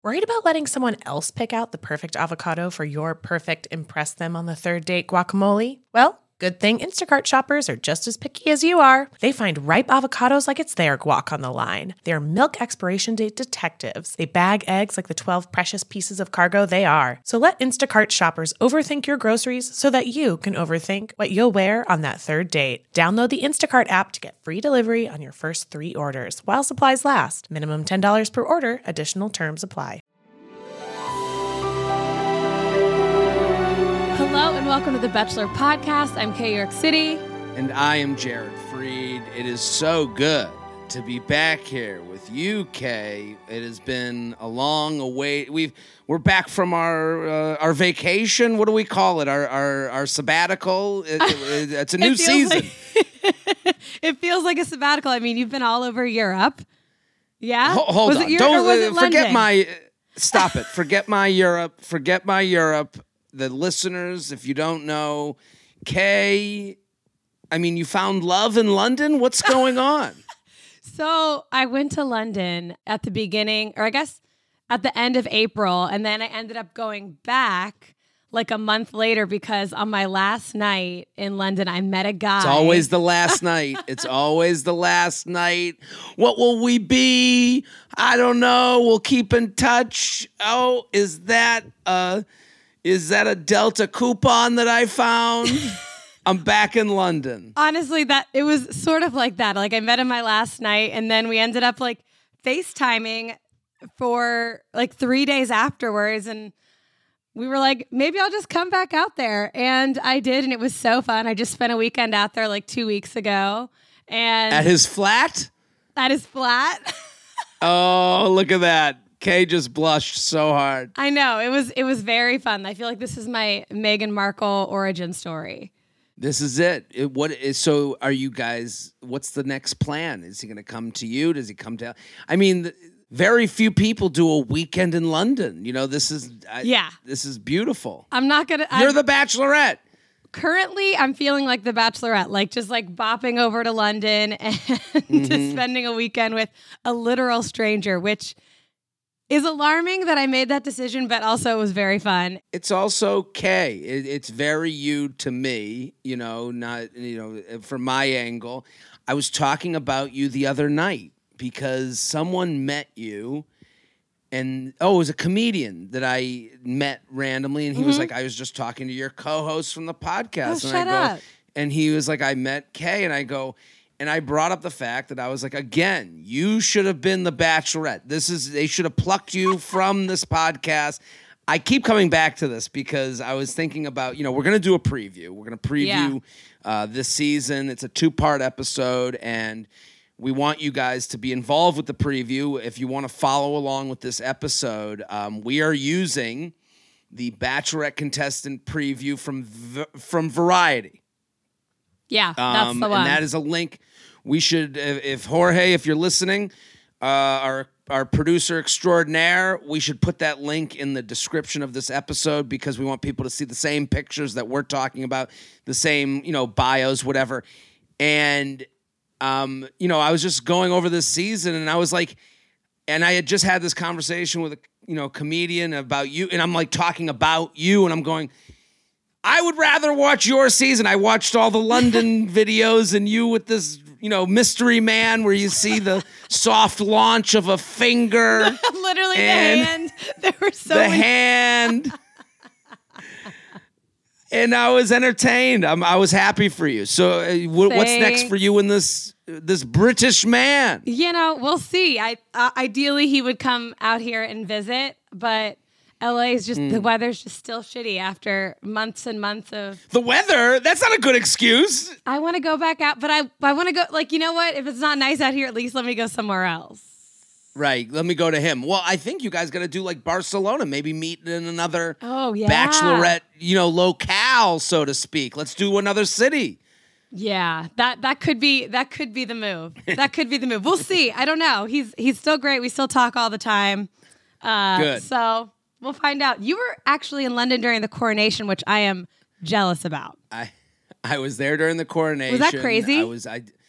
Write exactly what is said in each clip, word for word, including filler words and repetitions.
Worried about letting someone else pick out the perfect avocado for your perfect impress them on the third date guacamole? Well, good thing Instacart shoppers are just as picky as you are. They find ripe avocados like it's their guac on the line. They're milk expiration date detectives. They bag eggs like the twelve precious pieces of cargo they are. So let Instacart shoppers overthink your groceries so that you can overthink what you'll wear on that third date. Download the Instacart app to get free delivery on your first three orders while supplies last. Minimum ten dollars per order. Additional terms apply. Hello and welcome to the Bachelor Podcast. I'm Kay York City. And I am Jared Freed. It is so good to be back here with you, Kay. It has been a long await. We've we're back from our uh, our vacation. What do we call it? Our our, our sabbatical. It, it, it's a new it season. Like, it feels like a sabbatical. I mean, you've been all over Europe. Yeah. Ho- hold was on. It Europe, Don't or was it uh, forget London? my. Stop it. Forget my Europe. Forget my Europe. The listeners, if you don't know, Kay, I mean, you found love in London? What's going on? So I went to London at the beginning, or I guess at the end of April, and then I ended up going back like a month later because on my last night in London, I met a guy. It's always the last night. It's always the last night. What will we be? I don't know. We'll keep in touch. Oh, is that uh Is that a Delta coupon that I found? I'm back in London. Honestly, that it was sort of like that. Like I met him my last night, and then we ended up like FaceTiming for like three days afterwards, and we were like, maybe I'll just come back out there. And I did, and it was so fun. I just spent a weekend out there like two weeks ago. And At his flat? At his flat. Oh, look at that. Kay just blushed so hard. I know. It was it was very fun. I feel like this is my Meghan Markle origin story. This is it. it what is so are you guys, what's the next plan? Is he going to come to you? Does he come to I mean, th- very few people do a weekend in London. You know, this is I, Yeah. This is beautiful. I'm not going to You're the Bachelorette. Currently, I'm feeling like the Bachelorette, like just like bopping over to London and Mm-hmm. just spending a weekend with a literal stranger, which is alarming that I made that decision, but also it was very fun. It's also Kay. It, it's very you to me, you know, not, you know, from my angle. I was talking about you the other night because someone met you and, oh, it was a comedian that I met randomly. And he mm-hmm. was like, I was just talking to your co-host from the podcast. Oh, and shut I go, up. And he was like, I met Kay. And I go, and I brought up the fact that I was like, again, you should have been the Bachelorette. This is, they should have plucked you from this podcast. I keep coming back to this because I was thinking about, you know, we're going to do a preview. We're going to preview Yeah. uh, this season. It's a two-part episode, and we want you guys to be involved with the preview. If you want to follow along with this episode, um, we are using the Bachelorette contestant preview from from Variety. Yeah, that's Um, the one. and that is a link. We should, if, if Jorge, if you're listening, uh, our our producer extraordinaire, we should put that link in the description of this episode because we want people to see the same pictures that we're talking about, the same, you know, bios, whatever. And, um, you know, I was just going over this season and I was like, and I had just had this conversation with a, you know, comedian about you, and I'm like talking about you, and I'm going, I would rather watch your season. I watched all the London videos and you with this, you know, mystery man where you see the soft launch of a finger. Literally the and hand. There were so the many. hand. And I was entertained. I'm, I was happy for you. So uh, wh- what's next for you in this this British man? You know, we'll see. I uh, ideally he would come out here and visit, but L A is just, Mm. the weather's just still shitty after months and months of... The weather? That's not a good excuse. I want to go back out, but I, I want to go, like, you know what? If it's not nice out here, at least let me go somewhere else. Right. Let me go to him. Well, I think you guys got to do like Barcelona, maybe meet in another Oh, yeah. Bachelorette, you know, locale, so to speak. Let's do another city. Yeah, that that could be that could be the move. That could be the move. We'll see. I don't know. He's he's still great. We still talk all the time. Uh, Good. So we'll find out. You were actually in London during the coronation, which I am jealous about. I I was there during the coronation. Was that crazy? I was I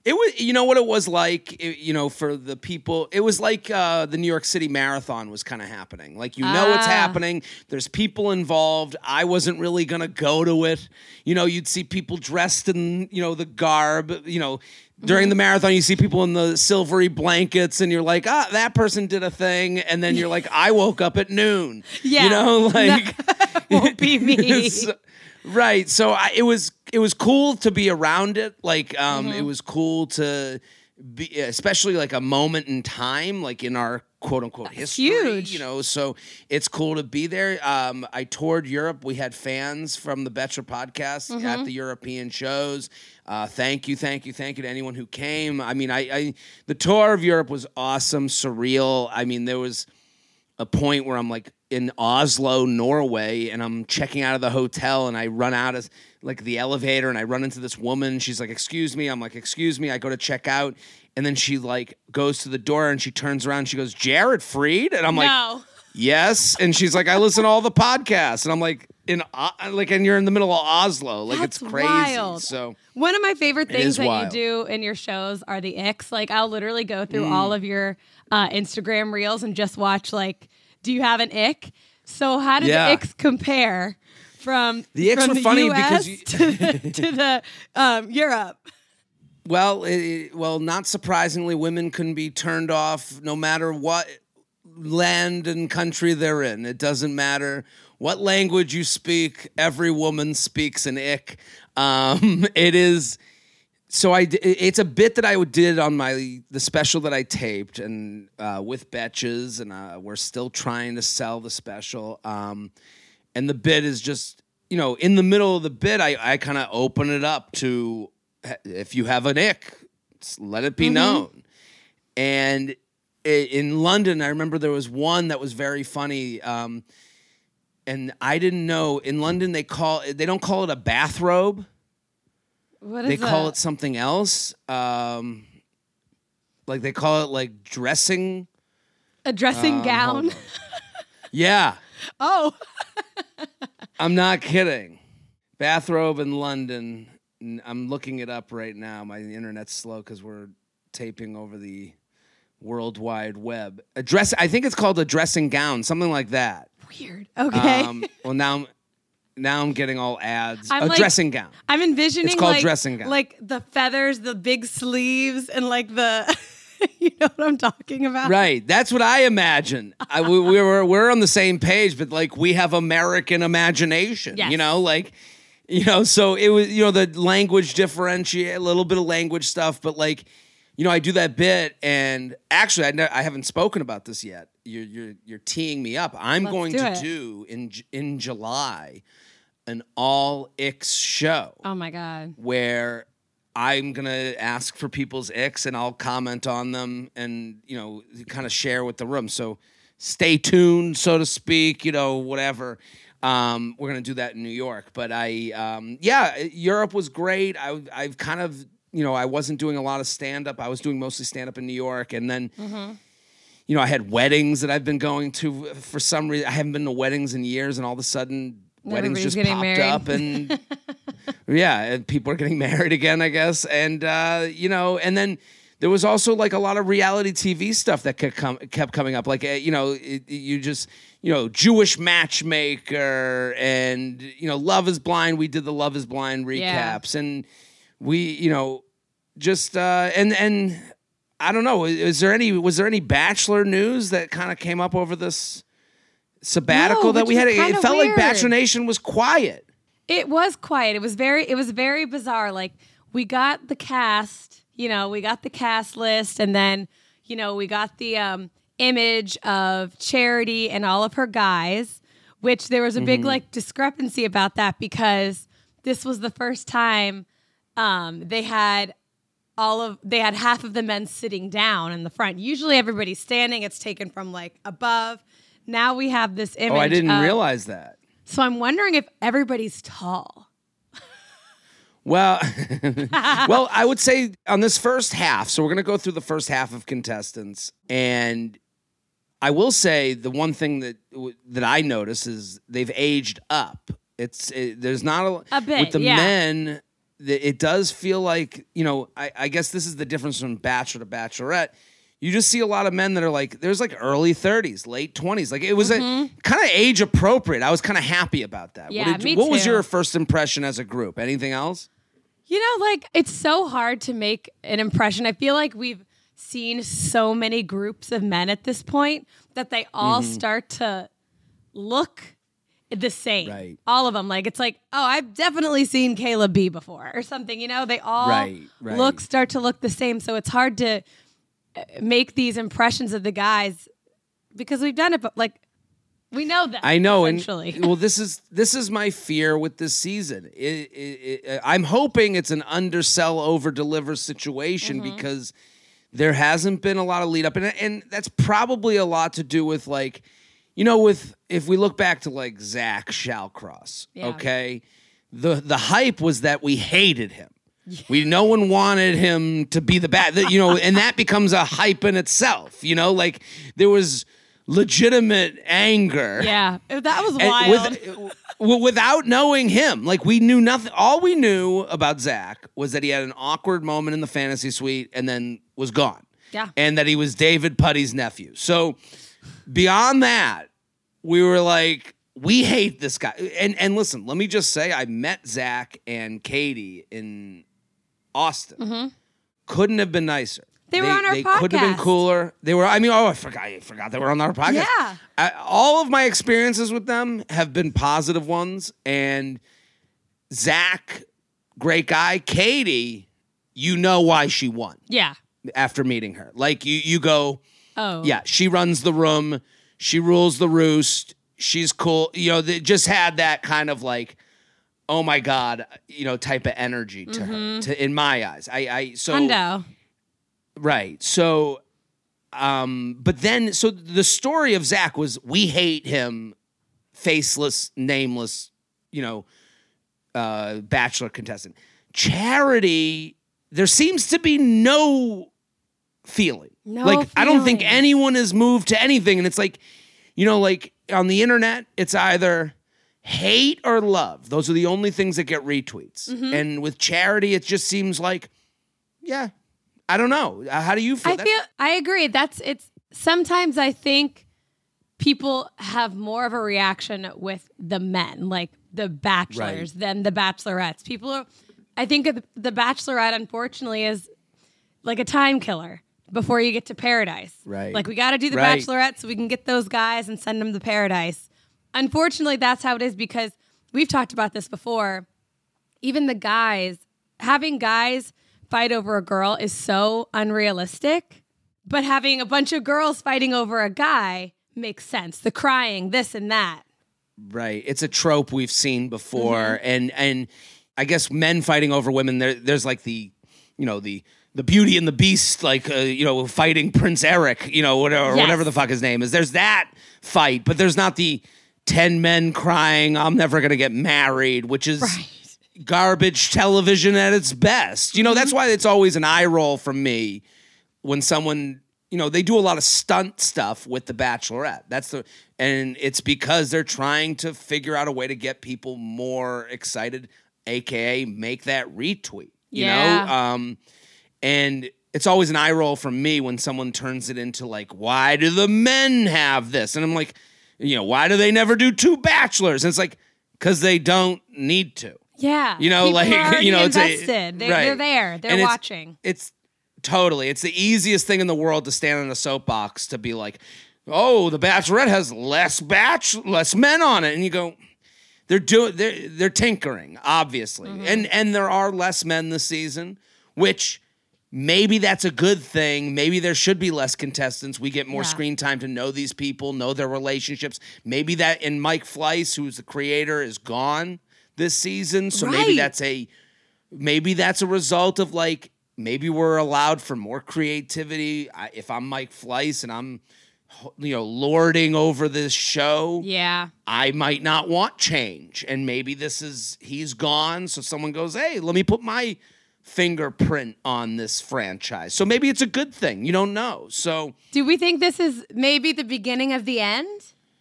It was, you know what it was like, it, you know, for the people, it was like uh, the New York City Marathon was kind of happening. Like, you know, Ah. it's happening. There's people involved. I wasn't really going to go to it. You know, you'd see people dressed in, you know, the garb, you know, during the marathon, you see people in the silvery blankets and you're like, ah, that person did a thing. And then you're like, I woke up at noon. Yeah. You know, like. Won't be me. so, right. So I, it was it was cool to be around it. Like um, Mm-hmm. it was cool to be, especially like a moment in time, like in our quote unquote history. huge. You know, so it's cool to be there. Um, I toured Europe. We had fans from the Betcher podcast Mm-hmm. at the European shows. Uh, thank you, thank you, thank you to anyone who came. I mean, I, I the tour of Europe was awesome, surreal. I mean, there was a point where I'm like in Oslo, Norway, and I'm checking out of the hotel, and I run out of like the elevator, and I run into this woman. She's like, "Excuse me." I'm like, "Excuse me." I go to check out, and then she like goes to the door, and she turns around, and she goes, "Jared Freed," and I'm like, No. "Yes." And she's like, "I listen to all the podcasts," and I'm like, "In uh, like," and you're in the middle of Oslo, like That's it's crazy. wild. So One of my favorite It is things that wild. you do in your shows are the icks. Like, I'll literally go through Mm. all of your uh, Instagram reels and just watch, like, do you have an ick? So how did Yeah. the icks compare from The icks from were the funny U S because you- to the, to the um, Europe? Well, it, well, not surprisingly, women can be turned off no matter what land and country they're in. It doesn't matter what language you speak. Every woman speaks an ick. Um, it is. So I, d- it's a bit that I did on my the special that I taped and uh, with Betches, and uh, we're still trying to sell the special. Um, and the bit is just, you know, in the middle of the bit, I, I kind of open it up to if you have an ick, s- let it be known. And i- in London, I remember there was one that was very funny. Um, and I didn't know in London they call they don't call it a bathrobe. What is They call that? it something else. Um, like they call it like dressing. A dressing Um, gown. hold on. Yeah, Oh, I'm not kidding. Bathrobe in London. N- I'm looking it up right now. My internet's slow because we're taping over the World Wide Web. A dress. I think it's called a dressing gown, something like that. weird. Okay. Um, well, now I'm now I'm getting all ads. I'm a like- dressing gown. I'm envisioning It's called like, dressing gown. like the feathers, the big sleeves, and like the, you know what I'm talking about? Right. That's what I imagine. I, we, we were we're on the same page, but like we have American imagination. Yes. You know, like you know. So it was you know the language differentiate a little bit of language stuff, but like you know I do that bit, and actually I ne- I haven't spoken about this yet. You're you're you're teeing me up. I'm Let's going do to it. do in J- in July an all icks show Oh my God. where I'm gonna ask for people's icks and I'll comment on them and you know kind of share with the room. So stay tuned, so to speak. You know, whatever. Um, we're gonna do that in New York, but I, um, yeah, Europe was great. I, I've kind of, you know, I wasn't doing a lot of stand up. I was doing mostly stand up in New York, and then. You know, I had weddings that I've been going to for some reason. I haven't been to weddings in years, and all of a sudden, weddings Everybody's just getting popped married. up, and yeah, and people are getting married again, I guess. And uh, you know, and then there was also like a lot of reality T V stuff that kept, com- kept coming up. Like uh, you know, it, you just you know, Jewish Matchmaker, and you know, Love Is Blind. We did the Love Is Blind Yeah. recaps, and we, you know, just uh, and and. I don't know. Is there any? Was there any Bachelor news that kind of came up over this sabbatical No, that which we had? was It kinda felt like weird. Bachelor Nation was quiet. It was quiet. It was very it was very bizarre. Like we got the cast, you know, we got the cast list, and then, you know, we got the um image of Charity and all of her guys, which there was a big like discrepancy about that because this was the first time um they had all of they had half of the men sitting down in the front. Usually everybody's standing. It's taken from like above. Now we have this image. Oh, I didn't of- realize that. So I'm wondering if everybody's tall. Well, well, I would say on this first half. So we're gonna go through the first half of contestants, and I will say the one thing that that I notice is they've aged up. It's it, there's not a, A bit, with the yeah. men. th- it does feel like, you know, I, I guess this is the difference from Bachelor to Bachelorette. You just see a lot of men that are like, there's like early thirties, late twenties. Like it was mm-hmm. a kind of age appropriate. I was kind of happy about that. Yeah, what did, me what too. was your first impression as a group? Anything else? You know, like it's so hard to make an impression. I feel like we've seen so many groups of men at this point that they all mm-hmm. start to look the same. Right. All of them. Like it's like, oh, I've definitely seen Caleb B before or something. You know, they all right, right. look start to look the same. So it's hard to make these impressions of the guys because we've done it, but like we know that. I know, and well, this is this is my fear with this season. It, it, it, I'm hoping it's an undersell, over deliver situation mm-hmm. because there hasn't been a lot of lead up, and and that's probably a lot to do with like, you know, with if we look back to like Zach Shallcross, yeah. okay, the the hype was that we hated him. We no one wanted him to be the bad, you know, and that becomes a hype in itself, you know, like there was legitimate anger. Yeah, that was wild. With, without knowing him, like we knew nothing. All we knew about Zach was that he had an awkward moment in the fantasy suite and then was gone. Yeah, and that he was David Putty's nephew. So beyond that, we were like, we hate this guy. And and listen, let me just say, I met Zach and Katie in Austin. Mm-hmm. Couldn't have been nicer. They were they, on our they podcast. They couldn't have been cooler. They were, I mean, oh, I forgot, I forgot they were on our podcast. Yeah. I, all of my experiences with them have been positive ones. And Zach, great guy. Katie, you know why she won. Yeah. After meeting her. Like, you, you go, oh. yeah, she runs the room. She rules the roost. She's cool. You know, they just had that kind of like, oh my God, you know, type of energy to mm-hmm. her, to, in my eyes. I, I, so. Hundo. Right. So, um, but then, so the story of Zach was we hate him, faceless, nameless, you know, uh, Bachelor contestant. Charity, there seems to be no feeling. No like, feeling. I don't think anyone is moved to anything. And it's like, you know, like on the internet, it's either hate or love. Those are the only things that get retweets. Mm-hmm. And with Charity, it just seems like, yeah, I don't know. How do you feel? I feel I agree. That's it's sometimes I think people have more of a reaction with the men, like the bachelors, right. than the bachelorettes. People are, I think the Bachelorette, unfortunately, is like a time killer before you get to paradise. Right. Like we got to do the right. Bachelorette so we can get those guys and send them to paradise. Unfortunately, that's how it is because we've talked about this before. Even the guys, having guys fight over a girl is so unrealistic, but having a bunch of girls fighting over a guy makes sense. The crying, this and that. Right. It's a trope we've seen before. Mm-hmm. And and I guess men fighting over women, there, there's like the, you know, the the Beauty and the Beast, like, uh, you know, fighting Prince Eric, you know, whatever, yes. whatever the fuck his name is. There's that fight, but there's not the ten men crying, I'm never going to get married, which is right. garbage television at its best. You know, that's why it's always an eye roll from me when someone, you know, they do a lot of stunt stuff with The Bachelorette. That's the, and it's because they're trying to figure out a way to get people more excited, A K A make that retweet, you yeah. know? Um, and it's always an eye roll from me when someone turns it into like, why do the men have this? And I'm like, you know, why do they never do two bachelors? And it's like, because they don't need to. Yeah. You know, people like, are you know, it's invested. a, they, right. They're there. They're and it's, watching. It's totally, it's the easiest thing in the world to stand on a soapbox to be like, oh, the Bachelorette has less batch, less men on it. And you go, they're doing, they're, they're tinkering, obviously. Mm-hmm. And, and there are less men this season, which maybe that's a good thing. Maybe there should be less contestants. We get more yeah. screen time to know these people, know their relationships. Maybe that, and Mike Fleiss, who's the creator, is gone this season. So right. maybe that's a, maybe that's a result of like, maybe we're allowed for more creativity. I, if I'm Mike Fleiss and I'm, you know, lording over this show, yeah, I might not want change. And maybe this is, he's gone. So someone goes, hey, let me put my fingerprint on this franchise. So maybe it's a good thing. You don't know. So do we think this is maybe the beginning of the end?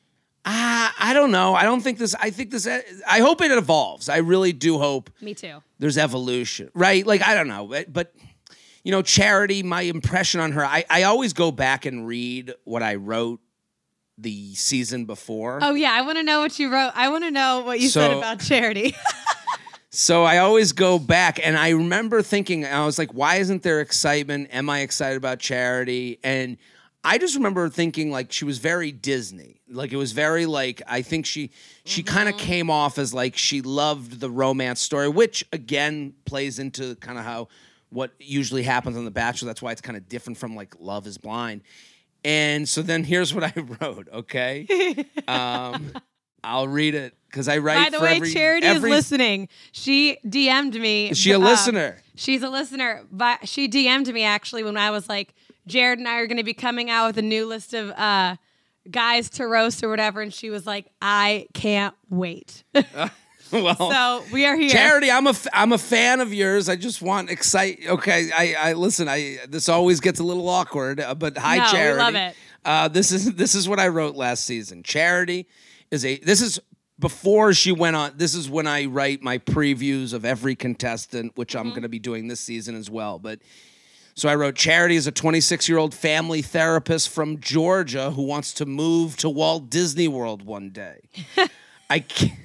Uh, I don't know. I don't think this, I think this, I hope it evolves. I really do hope. Me too. There's evolution, right? Like, I don't know. But, but you know, Charity, my impression on her, I, I always go back and read what I wrote the season before. Oh, yeah. I want to know what you wrote. I want to know what you So- said about Charity. So I always go back, and I remember thinking, I was like, why isn't there excitement? Am I excited about Charity? And I just remember thinking, like, she was very Disney. Like, it was very, like, I think she she mm-hmm. kind of came off as, like, she loved the romance story, which, again, plays into kind of how what usually happens on The Bachelor. That's why it's kind of different from, like, Love is Blind. And so then here's what I wrote, okay? um, I'll read it. Because I write By the for way, every, Charity every, is listening. She D M'd me. Is she a uh, listener? She's a listener. But she D M'd me actually when I was like, Jared and I are going to be coming out with a new list of uh, guys to roast or whatever. And she was like, I can't wait. uh, well, so we are here. Charity, I'm a, f- I'm a fan of yours. I just want excite. Okay, I, I listen. I this always gets a little awkward, uh, but hi, no, Charity. We love it. Uh, this is this is what I wrote last season. Charity is a. This is. Before she went on, this is when I write my previews of every contestant, which mm-hmm. I'm going to be doing this season as well. But so I wrote, Charity is a twenty-six-year-old family therapist from Georgia who wants to move to Walt Disney World one day. I can't,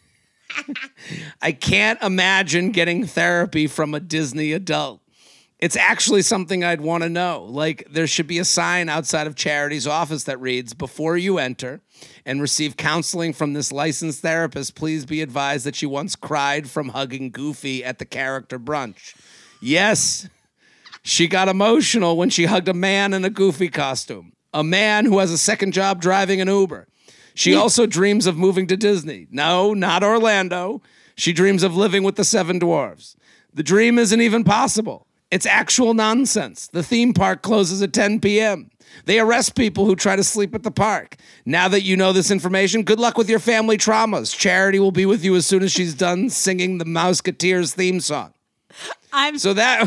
I can't imagine getting therapy from a Disney adult. It's actually something I'd want to know. Like, there should be a sign outside of Charity's office that reads, before you enter and receive counseling from this licensed therapist, please be advised that she once cried from hugging Goofy at the character brunch. Yes, she got emotional when she hugged a man in a Goofy costume, a man who has a second job driving an Uber. She also dreams of moving to Disney. No, not Orlando. She dreams of living with the Seven Dwarfs. The dream isn't even possible. It's actual nonsense. The theme park closes at ten p.m. They arrest people who try to sleep at the park. Now that you know this information, good luck with your family traumas. Charity will be with you as soon as she's done singing the Mouseketeers theme song. I'm so that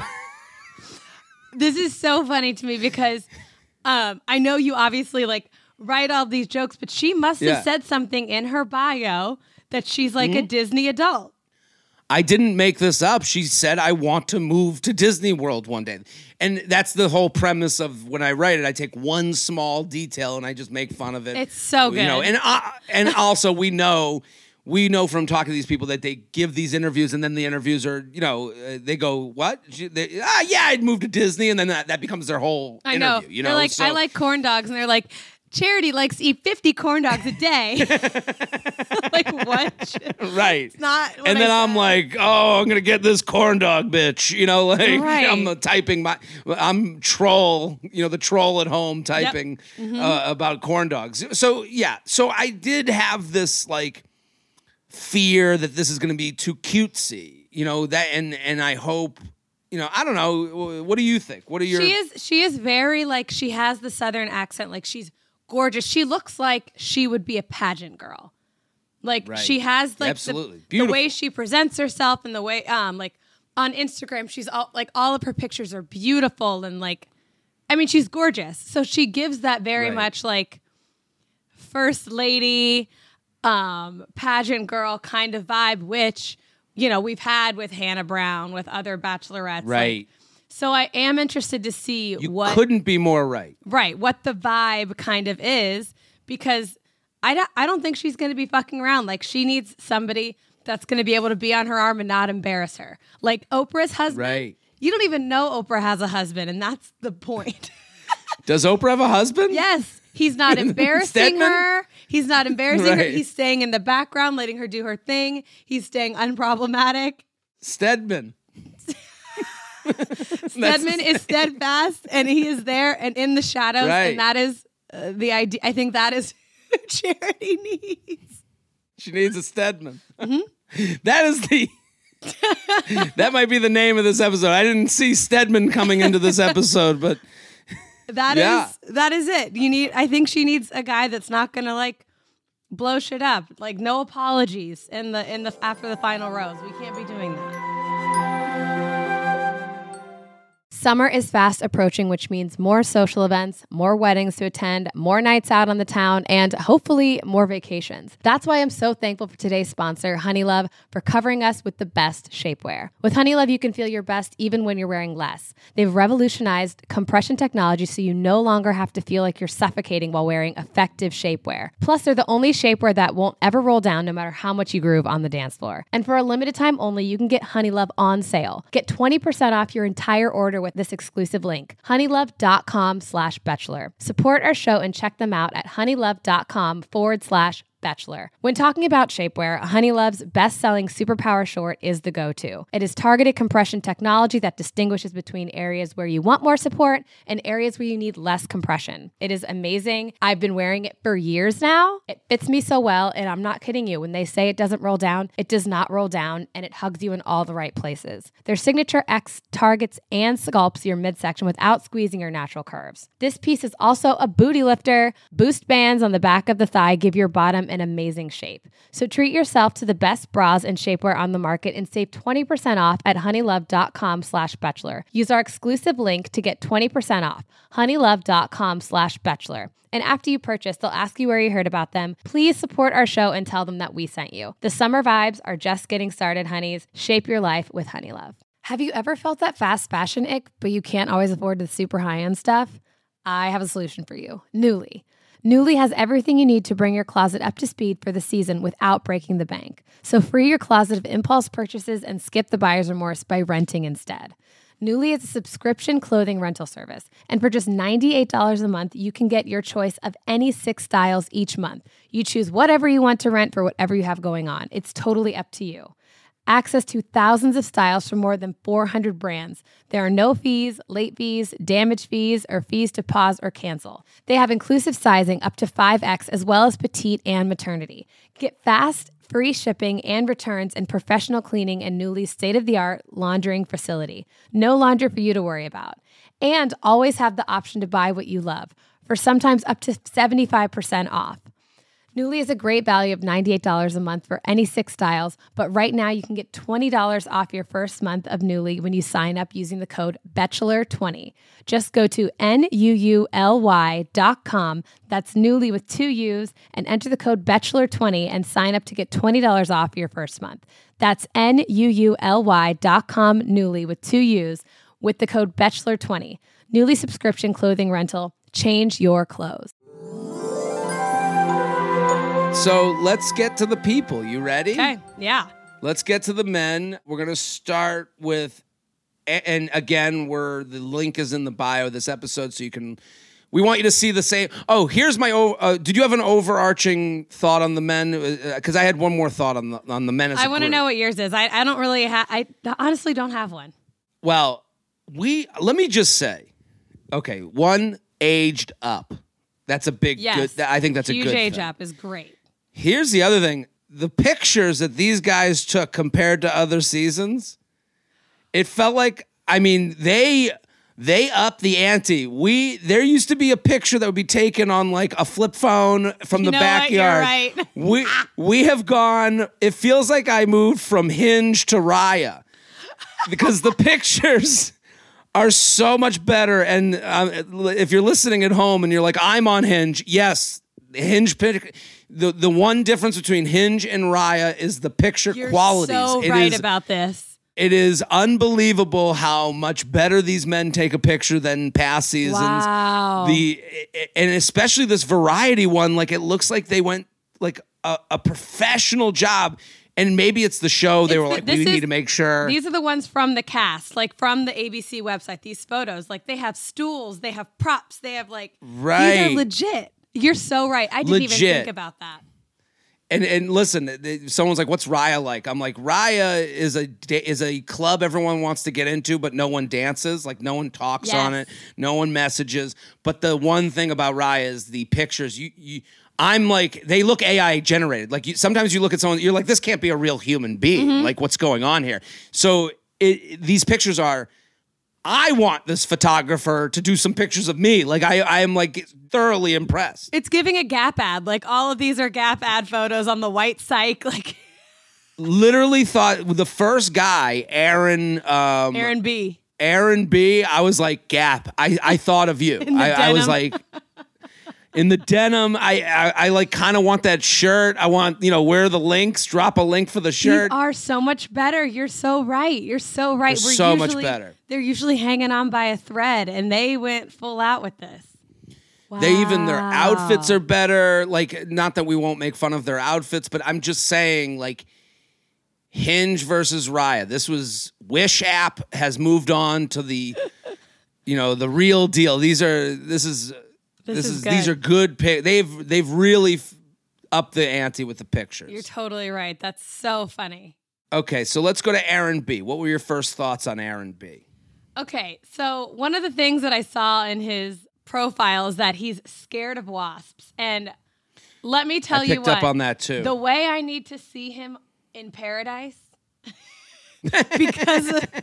This is so funny to me because um, I know you obviously like write all these jokes, but she must have yeah. said something in her bio that she's like mm-hmm. a Disney adult. I didn't make this up. She said, I want to move to Disney World one day. And that's the whole premise of when I write it. I take one small detail and I just make fun of it. It's so good. You know, and uh, and also we know we know from talking to these people that they give these interviews and then the interviews are, you know, uh, they go, what? They, ah, yeah, I'd move to Disney. And then that, that becomes their whole I know. interview. You know, they're like, so, I like corn dogs. And they're like, Charity likes to eat fifty corn dogs a day. Like, what? Right. It's not what and then I I'm like, oh, I'm going to get this corn dog bitch. You know, like right. I'm uh, typing my, I'm troll, you know, the troll at home typing yep. mm-hmm. uh, about corn dogs. So, yeah. So I did have this like fear that this is going to be too cutesy, you know, that, and, and I hope, you know, I don't know. What do you think? What are your... She is, she is very like, she has the Southern accent. Like she's gorgeous. She looks like she would be a pageant girl. Like right. she has like Absolutely. the, the way she presents herself and the way um like on Instagram she's all like all of her pictures are beautiful and like I mean she's gorgeous. So she gives that very right. much like first lady um pageant girl kind of vibe, which you know we've had with Hannah Brown, with other bachelorettes. Right. Like, so I am interested to see you what... couldn't be more right. Right, what the vibe kind of is, because I don't, I don't think she's going to be fucking around. Like, she needs somebody that's going to be able to be on her arm and not embarrass her. Like, Oprah's husband... Right. You don't even know Oprah has a husband, and that's the point. Does Oprah have a husband? Yes. He's not embarrassing Stedman? her. He's not embarrassing right. her. He's staying in the background, letting her do her thing. He's staying unproblematic. Stedman. Stedman is steadfast, and he is there and in the shadows, right. and that is uh, the idea. I think that is who Charity needs. She needs a Stedman. Mm-hmm. That is the... that might be the name of this episode. I didn't see Stedman coming into this episode, but... That yeah. is that is it. You need. I think she needs a guy that's not gonna like blow shit up. Like no apologies in the in the after the final rose. We can't be doing that. Summer is fast approaching, which means more social events, more weddings to attend, more nights out on the town, and hopefully more vacations. That's why I'm so thankful for today's sponsor, Honeylove, for covering us with the best shapewear. With Honeylove, you can feel your best even when you're wearing less. They've revolutionized compression technology so you no longer have to feel like you're suffocating while wearing effective shapewear. Plus, they're the only shapewear that won't ever roll down no matter how much you groove on the dance floor. And for a limited time only, you can get Honeylove on sale. Get twenty percent off your entire order with this exclusive link, honeylove.com slash bachelor. Support our show and check them out at honeylove.com forward slash Bachelor. When talking about shapewear, Honeylove's best-selling Superpower Short is the go-to. It is targeted compression technology that distinguishes between areas where you want more support and areas where you need less compression. It is amazing. I've been wearing it for years now. It fits me so well, and I'm not kidding you. When they say it doesn't roll down, it does not roll down, and it hugs you in all the right places. Their Signature X targets and sculpts your midsection without squeezing your natural curves. This piece is also a booty lifter. Boost bands on the back of the thigh give your bottom an amazing shape. So treat yourself to the best bras and shapewear on the market and save twenty percent off at honeylove.com slash bachelor. Use our exclusive link to get twenty percent off, honeylove.com slash bachelor. And after you purchase, they'll ask you where you heard about them. Please support our show and tell them that we sent you. The summer vibes are just getting started, honeys. Shape your life with Honeylove. Have you ever felt that fast fashion ick, but you can't always afford the super high-end stuff? I have a solution for you. Nuuly. Nuuly has everything you need to bring your closet up to speed for the season without breaking the bank. So free your closet of impulse purchases and skip the buyer's remorse by renting instead. Nuuly is a subscription clothing rental service, and for just ninety-eight dollars a month, you can get your choice of any six styles each month. You choose whatever you want to rent for whatever you have going on. It's totally up to you. Access to thousands of styles from more than four hundred brands. There are no fees, late fees, damage fees, or fees to pause or cancel. They have inclusive sizing up to five X as well as petite and maternity. Get fast, free shipping and returns and professional cleaning in Nuuly's state-of-the-art laundering facility. No laundry for you to worry about. And always have the option to buy what you love for sometimes up to seventy-five percent off. Nuuly is a great value of ninety-eight dollars a month for any six styles, but right now you can get twenty dollars off your first month of Nuuly when you sign up using the code bachelor twenty. Just go to N U U L Y dot com, that's Nuuly with two U's, and enter the code bachelor twenty and sign up to get twenty dollars off your first month. That's N U U L Y dot com, Nuuly with two U's, with the code bachelor twenty. Nuuly subscription clothing rental. Change your clothes. So let's get to the people. You ready? Okay, yeah. Let's get to the men. We're going to start with, and again, we're, the link is in the bio of this episode, so you can, we want you to see the same. Oh, here's my, uh, did you have an overarching thought on the men? Because I had one more thought on the, on the men as I a want to group. know what yours is. I, I don't really have, I honestly don't have one. Well, we, let me just say, okay, one, aged up. That's a big, yes. good, I think that's Huge a good age thing. up is great. Here's the other thing. The pictures that these guys took compared to other seasons, it felt like, I mean, they they upped the ante. We there used to be a picture that would be taken on like a flip phone from You the know what? backyard. You're right. we we have gone, it feels like I moved from Hinge to Raya. Because the pictures are so much better. And um, if you're listening at home and you're like, I'm on Hinge, yes, Hinge pic. The the one difference between Hinge and Raya is the picture You're qualities. so It right is- about this. It is unbelievable how much better these men take a picture than past seasons. Wow. The and especially this variety one, like it looks like they went like a, a professional job. And maybe it's the show. They It's were the- like, this we is- need to make sure. These are the ones from the cast, like from the A B C website, these photos. Like they have stools, they have props, they have like, Right. these are legit. You're so right. I didn't even Legit. think about that. And and listen, they- someone's like, "What's Raya like?" I'm like, "Raya is a is a club everyone wants to get into, but no one dances. Like no one talks Yes. on it, no one messages. But the one thing about Raya is the pictures. You you, I'm like, they look A I generated. Like you, sometimes you look at someone, you're like, this can't be a real human being. Mm-hmm. Like what's going on here? So it, these pictures are. I want this photographer to do some pictures of me. Like I, I am like thoroughly impressed. It's giving a Gap ad. Like all of these are Gap ad photos on the white psych. Like Literally thought the first guy, Aaron, um, Aaron B. Aaron B, I was like, Gap. I, I thought of you. I, I was like, in the denim, I I, I like kind of want that shirt. I want, you know, wear the links, drop a link for the shirt. These are so much better. You're so right. You're so right. They're We're so usually, much better. They're usually hanging on by a thread, and they went full out with this. Wow. They even, their outfits are better. Like, not that we won't make fun of their outfits, but I'm just saying, like, Hinge versus Raya. This was, Wish app has moved on to the, you know, the real deal. These are, this is, this, this is, is good. these are good pic. They've, they've really f- upped the ante with the pictures. You're totally right. That's so funny. Okay, so let's go to Aaron B. What were your first thoughts on Aaron B? Okay, so one of the things that I saw in his profile is that he's scared of wasps. And let me tell I you picked what. up on that too. The way I need to see him in paradise because of,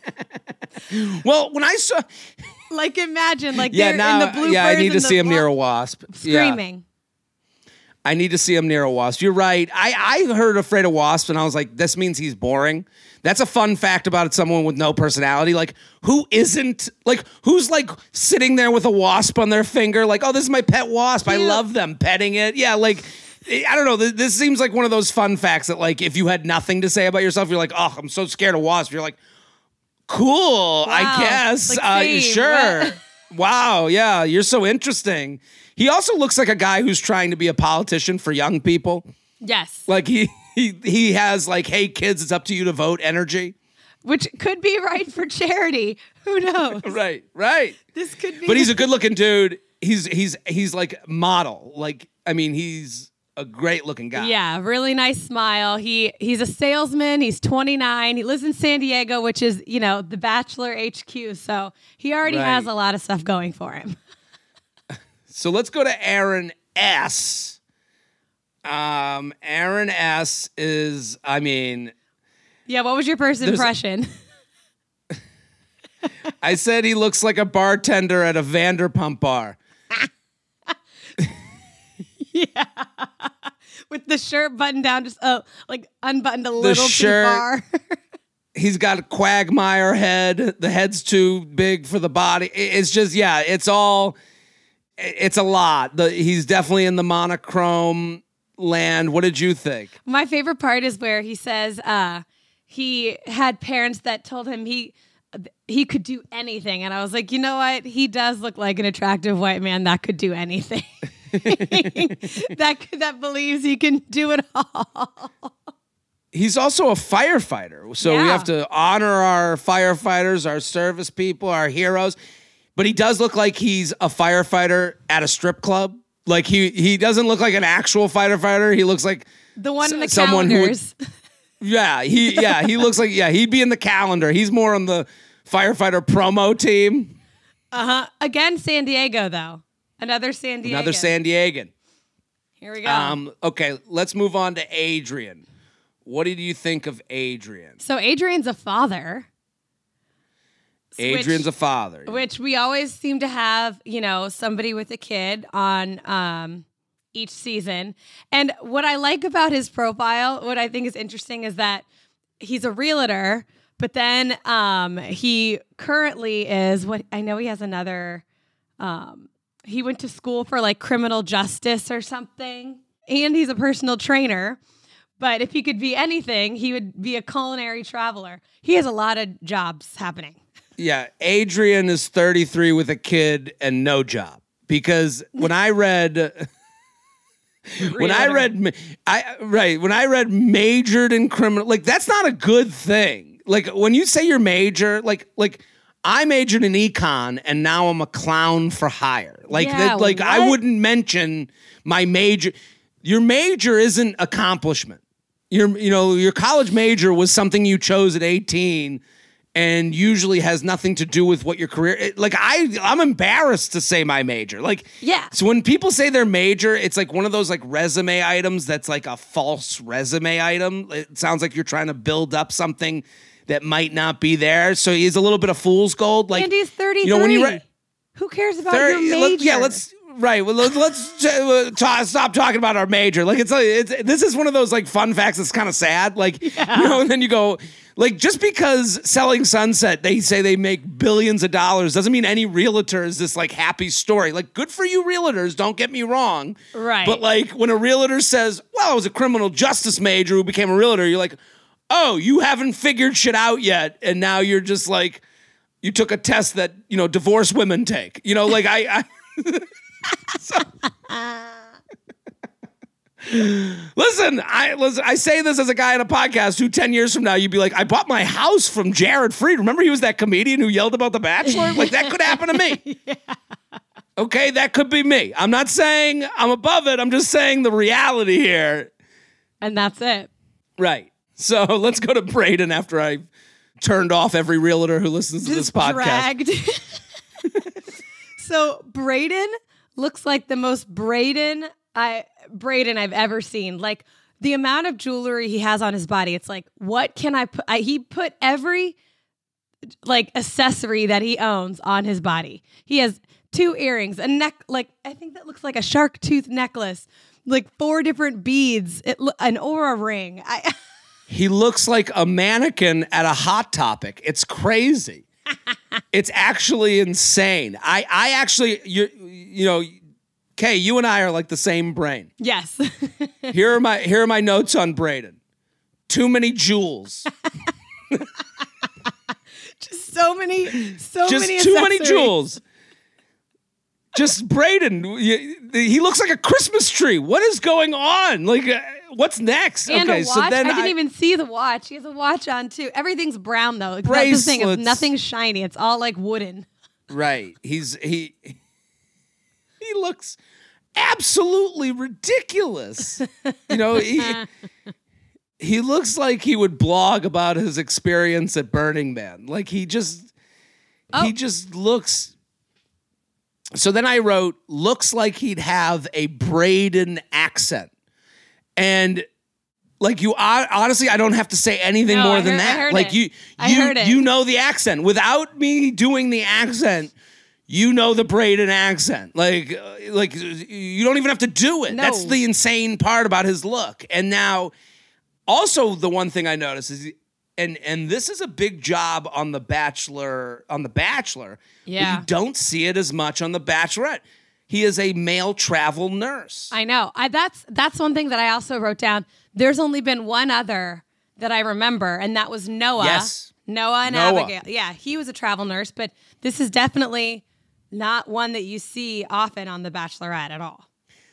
well, when I saw, like, imagine, like, yeah, they're now, in the bloopers. yeah, I need to and see the him near a wa- wasp. Screaming. Yeah. I need to see him near a wasp. You're right. I, I heard Afraid of Wasps, and I was like, this means he's boring. That's a fun fact about someone with no personality. Like, who isn't, like, who's, like, sitting there with a wasp on their finger? Like, oh, this is my pet wasp. I Cute. love them. Petting it. Yeah, like, I don't know. This, this seems like one of those fun facts that, like, if you had nothing to say about yourself, you're like, oh, I'm so scared of wasps. You're like, cool, I Wow. guess. Like, uh, same. sure. What? Wow, yeah, you're so interesting. He also looks like a guy who's trying to be a politician for young people. Yes. Like he he he has like, hey kids, it's up to you to vote energy. Which could be right for charity. Who knows? Right, right. This could be. But he's a good looking dude. He's he's he's like model. Like, I mean, he's a great looking guy. Yeah, really nice smile. He he's a salesman. He's twenty-nine. He lives in San Diego, which is, you know, the Bachelor H Q. So he already Right. has a lot of stuff going for him. So let's go to Aaron S. Um, Aaron S. is, I mean, Yeah, what was your first There's- impression? I said he looks like a bartender at a Vanderpump bar. Yeah. With the shirt buttoned down, just uh, like unbuttoned a little shirt- too far. He's got a quagmire head. The head's too big for the body. It- It's just, yeah, it's all, it's a lot. The, he's definitely in the monochrome land. What did you think? My favorite part is where he says uh, he had parents that told him he he could do anything, and I was like, you know what? He does look like an attractive white man that could do anything. that that believes he can do it all. He's also a firefighter. So we Yeah. have to honor our firefighters, our service people, our heroes. But he does look like he's a firefighter at a strip club. Like he he doesn't look like an actual firefighter. He looks like The one in the S- someone who would- calendars. yeah, he yeah, he looks like yeah, he'd be in the calendar. He's more on the firefighter promo team. Uh-huh. Again, San Diego, though. Another San Diego. Another San Diegan. Here we go. Um, okay, let's move on to Adrian. What did you think of Adrian? so Adrian's a father. Adrian's which, a father. Which we always seem to have, you know, somebody with a kid on um, each season. And what I like about his profile, what I think is interesting is that he's a realtor, but then um, he currently is what I know he has another, um, he went to school for like criminal justice or something. And he's a personal trainer. But if he could be anything, he would be a culinary traveler. He has a lot of jobs happening. Yeah, Adrian is thirty-three with a kid and no job. Because when I read when I read I right, when I read majored in criminal, like that's not a good thing. Like when you say you're major, like like I majored in econ and now I'm a clown for hire. Like Yeah, that, like I what? wouldn't mention my major. Your major isn't accomplishment. Your you know, your college major was something you chose at eighteen. And usually has nothing to do with what your career. It, like I, I'm embarrassed to say my major. Like, Yeah. So when people say their major, it's like one of those like resume items that's like a false resume item. It sounds like you're trying to build up something that might not be there. So he's a little bit of fool's gold. Like, Andy's thirty-three. you know, when you re- Who cares about thirty, your let- major? yeah, let's Right. Well, let's, let's uh, ta- stop talking about our major. Like, it's, it's this is one of those like fun facts that's kind of sad. Like, yeah. you know, and then you go, like, just because Selling Sunset, they say they make billions of dollars doesn't mean any realtor is this like happy story. Like, good for you realtors. Don't get me wrong. Right. But like when a realtor says, well, I was a criminal justice major who became a realtor, you're like, oh, you haven't figured shit out yet. And now you're just like, you took a test that, you know, divorced women take. You know, like I... I so, listen, I listen. I say this as a guy on a podcast who ten years from now you'd be like, I bought my house from Jared Freed. Remember, he was that comedian who yelled about The Bachelor. Like that could happen to me. Yeah. Okay, that could be me. I'm not saying I'm above it. I'm just saying the reality here. And that's it. Right. So let's go to Braden after I turned off every realtor who listens to just this podcast. Dragged. So Braden looks like the most Braden I Braden I've ever seen. Like the amount of jewelry he has on his body, it's like, what can I put? I, he put every like accessory that he owns on his body. He has two earrings, a neck, like I think that looks like a shark tooth necklace, like four different beads, it, an aura ring. I, he looks like a mannequin at a Hot Topic. It's crazy. It's actually insane. I, I actually, you, you know, Kay, you and I are like the same brain. Yes. here are my, here are my notes on Braden. Too many jewels. Just so many, so Just many. Just too many jewels. Just Braden. He looks like a Christmas tree. What is going on? Like, uh, what's next? And okay, a watch. so then I didn't I, even see the watch. He has a watch on too. Everything's brown though. That's the thing. It's nothing shiny. It's all like wooden. Right. He's he. He looks absolutely ridiculous. You know, he he looks like he would blog about his experience at Burning Man. Like he just oh. he just looks. So then I wrote, looks like he'd have a Braden accent. And like you, honestly, I don't have to say anything no, more heard, than that. it. Like you, I you, heard it. you know the accent. Without me doing the accent, you know the Braden accent. Like, uh, like you don't even have to do it. No. That's the insane part about his look. And now, also the one thing I noticed is, and and this is a big job on the Bachelor, on the Bachelor. Yeah. But you don't see it as much on the Bachelorette. He is a male travel nurse. I know. I, that's that's one thing that I also wrote down. There's only been one other that I remember, and that was Noah. Yes. Noah and Noah. Abigail. Yeah, he was a travel nurse, but this is definitely not one that you see often on The Bachelorette at all.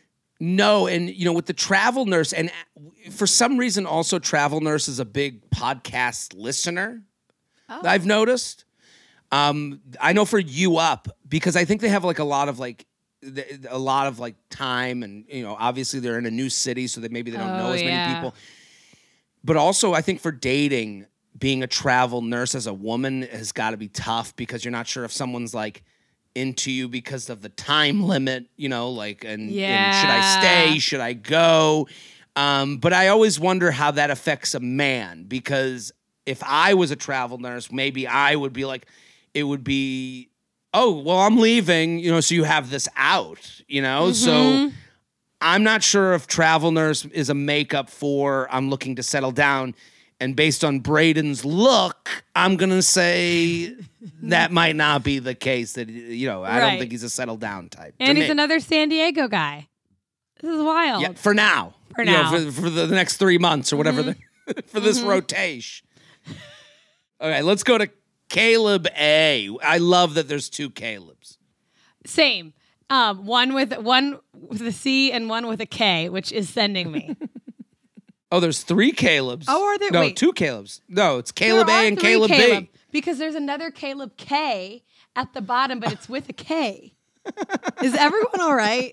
No, and you know, with the travel nurse, and for some reason also travel nurse is a big podcast listener. Oh. I've noticed. Um, I know for You Up, because I think they have like a lot of like a lot of like time, and you know, obviously they're in a new city, so that maybe they don't oh, know as yeah. many people. But also, I think for dating, being a travel nurse as a woman has got to be tough, because you're not sure if someone's like into you because of the time limit, you know, like, and, yeah. and should I stay? Should I go? Um, but I always wonder how that affects a man, because if I was a travel nurse, maybe I would be like, it would be, oh, well, I'm leaving, you know, so you have this out, you know? Mm-hmm. So I'm not sure if travel nurse is a makeup for I'm looking to settle down. And based on Braden's look, I'm going to say that might not be the case. That, you know, I right. don't think he's a settle down type. And he's me. another San Diego guy. This is wild. Yeah, for now. For you now. know, for, for the next three months or whatever, mm-hmm. the, for this mm-hmm. rotation. Okay, let's go to Caleb A. I love that there's two Calebs. Same. Um, one with one with a C and one with a K, which is sending me. Oh, there's three Calebs. Oh, are there? No, wait. two Calebs. No, it's Caleb there A and Caleb, Caleb B. Because there's another Caleb K at the bottom, but it's with a K. Is everyone all right?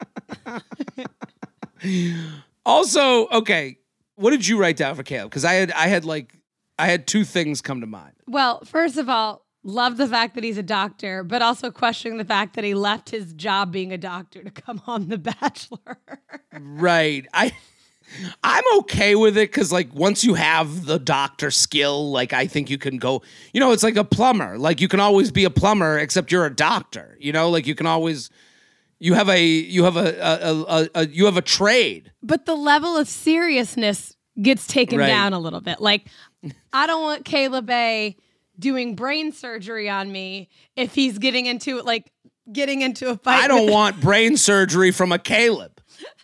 Also, okay, what did you write down for Caleb? Because I had, I had like, I had two things come to mind. Well, first of all, love the fact that he's a doctor, but also questioning the fact that he left his job being a doctor to come on The Bachelor. Right. I. I'm okay with it, because like once you have the doctor skill, like I think you can go, you know, it's like a plumber. Like you can always be a plumber, except you're a doctor, you know, like you can always, You have a you have a, a, a, a you have a trade. But the level of seriousness gets taken Right. down a little bit. Like, I don't want Caleb A doing brain surgery on me if he's getting into like getting into a fight. I don't with- want brain surgery from a Caleb.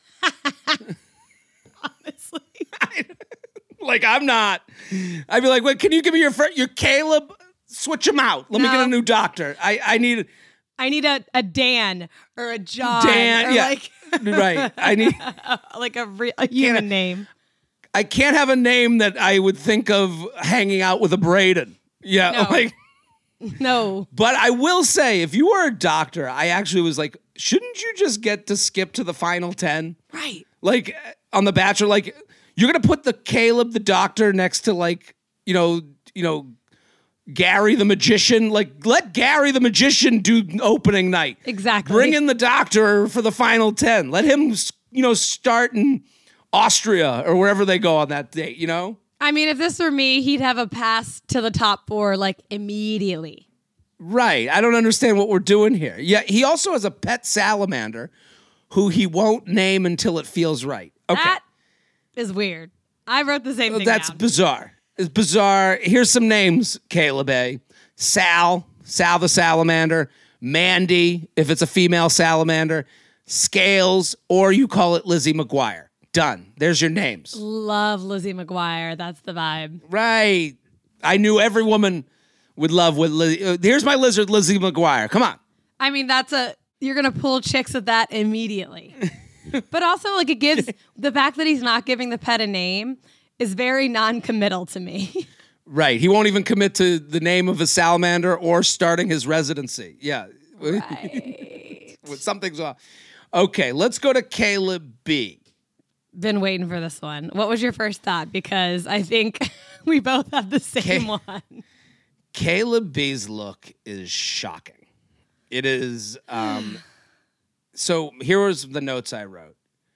honestly. Like I'm not. I'd be like, wait, can you give me your fr- your Caleb? Switch him out. Let me No. get a new doctor. I I need I need a, a Dan or a John Dan. or Yeah, like right. I need. like a, re- a human name. I can't have a name that I would think of hanging out with a Braden. Yeah, No. like. No. But I will say, if you were a doctor, I actually was like, shouldn't you just get to skip to the final ten? Right. Like on The Bachelor, like you're gonna put the Caleb the doctor next to like you know you know Gary the magician. Like let Gary the magician do opening night. Exactly. Bring in the doctor for the final ten. Let him you know start in Austria or wherever they go on that date. You know. I mean, if this were me, he'd have a pass to the top four like immediately. Right. I don't understand what we're doing here. Yeah, he also has a pet salamander who he won't name until it feels right. Okay. That is weird. I wrote the same Well, thing that's down. bizarre. It's bizarre. Here's some names, Caleb A. Sal, Sal the salamander. Mandy, if it's a female salamander. Scales, or you call it Lizzie McGuire. Done. There's your names. Love Lizzie McGuire. That's the vibe. Right. I knew every woman would love what Lizzie. Uh, here's my lizard, Lizzie McGuire. Come on. I mean, that's a you're gonna pull chicks with that immediately. But also, like, it gives the fact that he's not giving the pet a name is very non-committal to me. Right. He won't even commit to the name of a salamander or starting his residency. Yeah. Right. Something's off. Okay, let's go to Caleb B. Been waiting for this one. What was your first thought? Because I think we both have the same Okay. one. Caleb B's look is shocking. It is. Um, so here was the notes I wrote.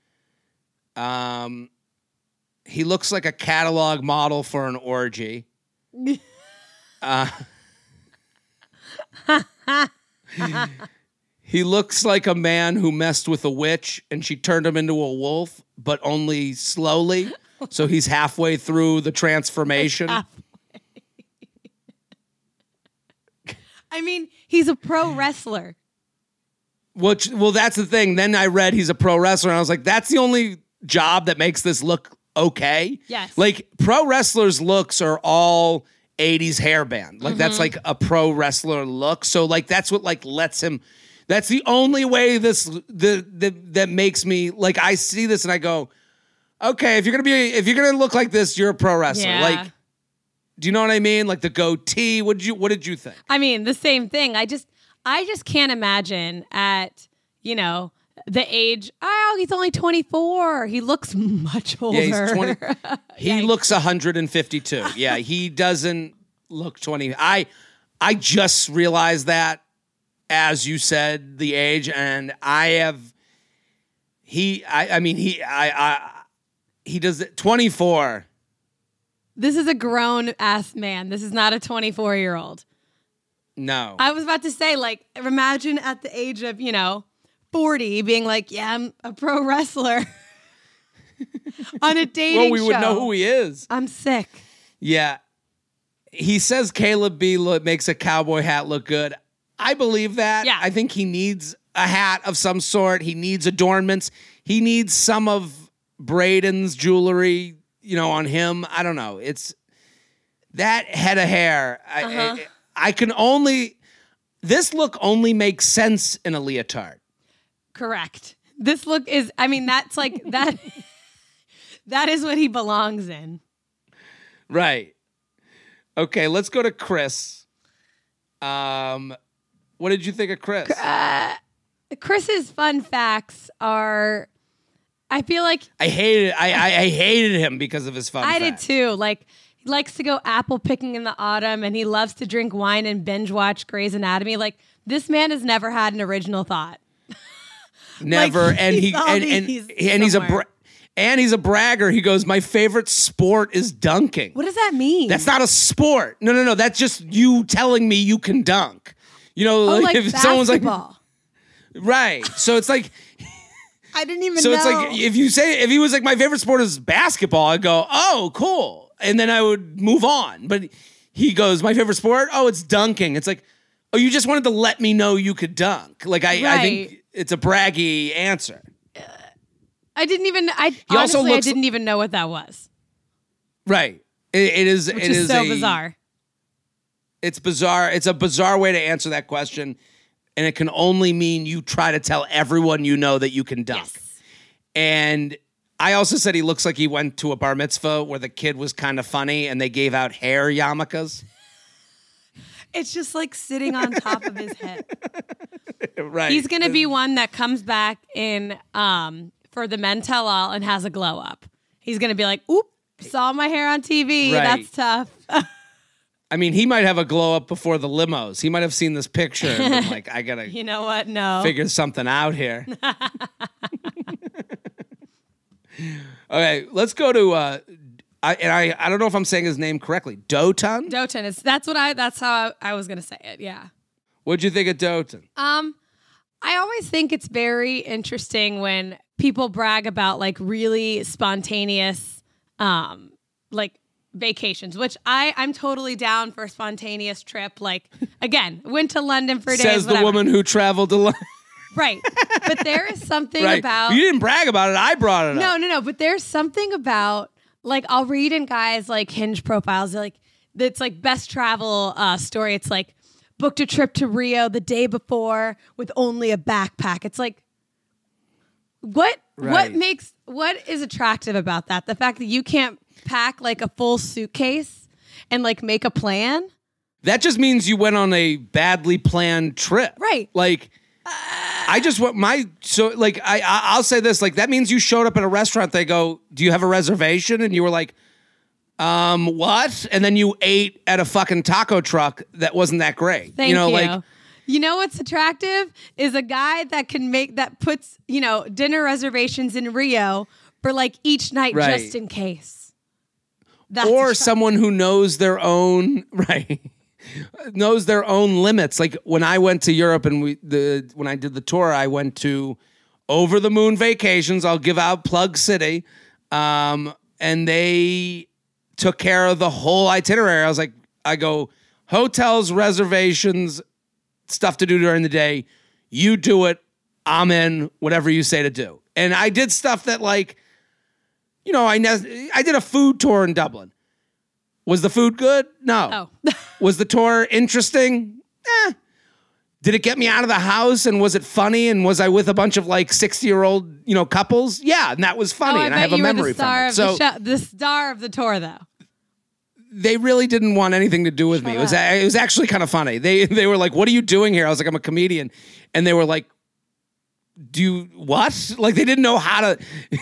Um, he looks like a catalog model for an orgy. Uh, he looks like a man who messed with a witch and she turned him into a wolf, but only slowly. So he's halfway through the transformation. I mean, he's a pro wrestler. Which, well, that's the thing. Then I read he's a pro wrestler, and I was like, that's the only job that makes this look okay. Yes. Like, pro wrestlers' looks are all eighties hairband. Like, Mm-hmm. that's like a pro wrestler look. So, like, that's what, like, lets him... That's the only way this... The, the that makes me... Like, I see this, and I go, okay, if you're going to be... If you're going to look like this, you're a pro wrestler. Yeah. Like, do you know what I mean? Like, the goatee. What did you, what did you think? I mean, the same thing. I just, I just can't imagine at, you know, the age. Oh, he's only twenty-four. He looks much older. Yeah, he's twenty. He looks one hundred fifty-two. Yeah, he doesn't look twenty. I I just realized that as you said the age, and I have he. I I mean he. I I he does it twenty-four. This is a grown ass man. This is not a twenty-four year old. No. I was about to say, like, imagine at the age of, you know, forty being like, yeah, I'm a pro wrestler on a dating well, we show. would know who he is. I'm sick. Yeah. He says Caleb B look, makes a cowboy hat look good. I believe that. Yeah. I think he needs a hat of some sort. He needs adornments. He needs some of Braden's jewelry, you know, on him. I don't know. It's that head of hair. I, Uh-huh. I, I can only, this look only makes sense in a leotard. Correct. This look is, I mean, that's like, that. That is what he belongs in. Right. Okay, let's go to Chris. Um, what did you think of Chris? Uh, Chris's fun facts are, I feel like I hated I, I I hated him because of his fun I facts. did too. Like, he likes to go apple picking in the autumn and he loves to drink wine and binge watch Grey's Anatomy. Like, this man has never had an original thought. Never, Like, and he he's all and and, these and he's a bra- somewhere. and he's a bragger. He goes, my favorite sport is dunking. What does that mean? That's not a sport. No, no, no. That's just you telling me you can dunk. You know, oh, like if someone's like, basketball. Right. So it's like, I didn't even so know. it's like, if you say, if he was like, my favorite sport is basketball, I'd go, oh, cool. And then I would move on. But he goes, my favorite sport? Oh, it's dunking. It's like, oh, you just wanted to let me know you could dunk. Like, I, Right. I think it's a braggy answer. I didn't even, I He also honestly, I looks- didn't even know what that was. Right. It, it is, Which it is, is so a, bizarre. It's bizarre. It's a bizarre way to answer that question. And it can only mean you try to tell everyone you know that you can dunk. Yes. And I also said he looks like he went to a bar mitzvah where the kid was kind of funny and they gave out hair yarmulkes. It's just like sitting on top of his head. Right. He's going to be one that comes back in um, for the men tell all and has a glow up. He's going to be like, oop, saw my hair on T V. Right. That's tough. I mean, he might have a glow up before the limos. He might have seen this picture and been like, I got to You know what? No. figure something out here. Okay, let's go to, uh, I, and I, I don't know if I'm saying his name correctly. Dotan? Dotan is that's what I that's how I, I was gonna say it. Yeah. What'd you think of Dotan? Um, I always think it's very interesting when people brag about like really spontaneous, um, like vacations, which I I'm totally down for a spontaneous trip. Like again, went to London for days. Says the whatever. woman who traveled to London. Right. But there is something Right. about You didn't brag about it. I brought it No, up. no, no. But there's something about like I'll read in guys like Hinge profiles like it's like best travel uh, story. It's like booked a trip to Rio the day before with only a backpack. It's like what Right. what makes what is attractive about that? The fact that you can't pack like a full suitcase and like make a plan. That just means you went on a badly planned trip. Right. Like, I just want my, so like, I, I, I'll say this, like, that means you showed up at a restaurant, they go, do you have a reservation? And you were like, um, what? And then you ate at a fucking taco truck that wasn't that great. Thank you know, you. like, You know what's attractive is a guy that can make that puts, you know, dinner reservations in Rio for like each night Right. just in case. That's or attractive. someone who knows their own, right, knows their own limits. Like when I went to Europe and we, the, when I did the tour, I went to Over the Moon Vacations. I'll give out Plug City. Um, and they took care of the whole itinerary. I was like, I go, hotels, reservations, stuff to do during the day. You do it. I'm in, whatever you say to do. And I did stuff that like, you know, I ne- I did a food tour in Dublin. Was the food good? No. Oh. Was the tour interesting? Eh. Did it get me out of the house? And was it funny? And was I with a bunch of like sixty-year-old, you know, couples? Yeah, and that was funny. Oh, I and bet I have a you memory were the star from it. of So the, show, the star of the tour, though. they really didn't want anything to do with Shut me. It was up. it was actually kind of funny. They they were like, "What are you doing here?" I was like, "I'm a comedian," and they were like, "Do you what?" Like they didn't know how to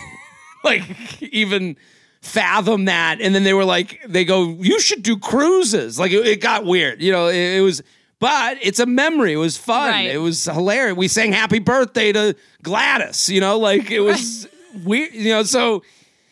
like even fathom that. And then they were like, they go, "You should do cruises." Like it, it got weird, you know. It, it was, but it's a memory. It was fun. Right. It was hilarious. We sang "Happy Birthday" to Gladys. You know, like it was weird. You know, so.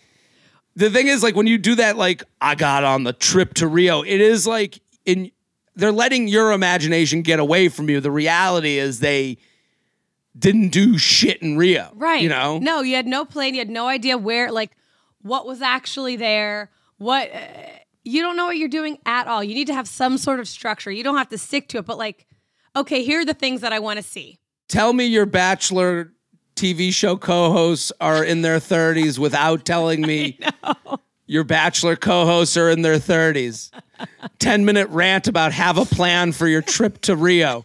The thing is, like, when you do that, like, I got on the trip to Rio, it is like, in they're letting your imagination get away from you. The reality is they didn't do shit in Rio. Right. You know? No, you had no plan. You had no idea where, like, what was actually there. What, uh, you don't know what you're doing at all. You need to have some sort of structure. You don't have to stick to it, but, like, okay, here are the things that I want to see. Tell me your Bachelor T V show co-hosts are in their thirties without telling me your Bachelor co-hosts are in their thirties. ten minute rant about have a plan for your trip to Rio.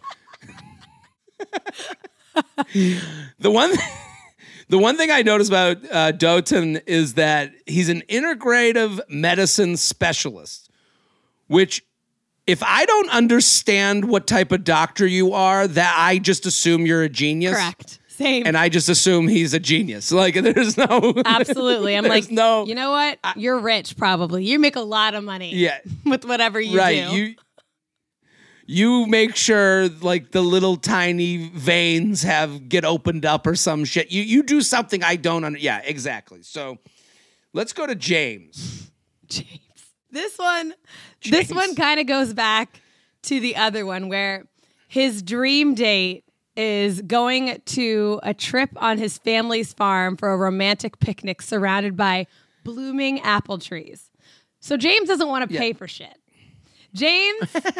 the one the one thing I noticed about uh, Dotan is that he's an integrative medicine specialist, which if I don't understand what type of doctor you are, that I just assume you're a genius. Correct. Same. And I just assume he's a genius. Like, there's no... Absolutely. I'm there's like, no, you know what? You're rich, probably. You make a lot of money. Yeah. With whatever you right. do. You you make sure, like, the little tiny veins have get opened up or some shit. You you do something I don't under... Yeah, exactly. So, let's go to James. James. This one, James. this one kind of goes back to the other one where his dream date is going to a trip on his family's farm for a romantic picnic surrounded by blooming apple trees. So James doesn't want to Yeah. pay for shit. James,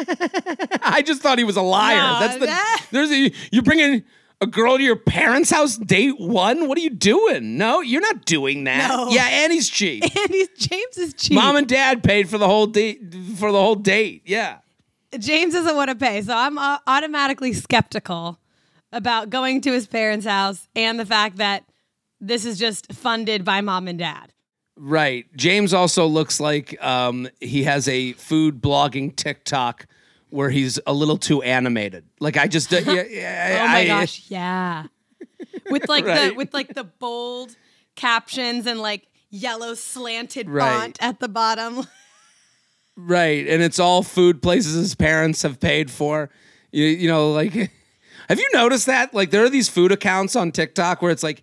I just thought he was a liar. No, That's the. that- There's a, you're bringing a girl to your parents' house date one. What are you doing? No, you're not doing that. No. Yeah, and he's cheap. and he's James is cheap. Mom and dad paid for the whole date for the whole date. Yeah. James doesn't want to pay, so I'm uh, automatically skeptical about going to his parents' house and the fact that this is just funded by mom and dad. Right. James also looks like um, he has a food blogging TikTok where he's a little too animated. Like I just, uh, yeah, yeah, Oh my I- gosh, yeah. With like the Right. with like the bold captions and like yellow slanted Right. font at the bottom. Right. And it's all food places his parents have paid for. You, you know, like, have you noticed that? Like, there are these food accounts on TikTok where it's like,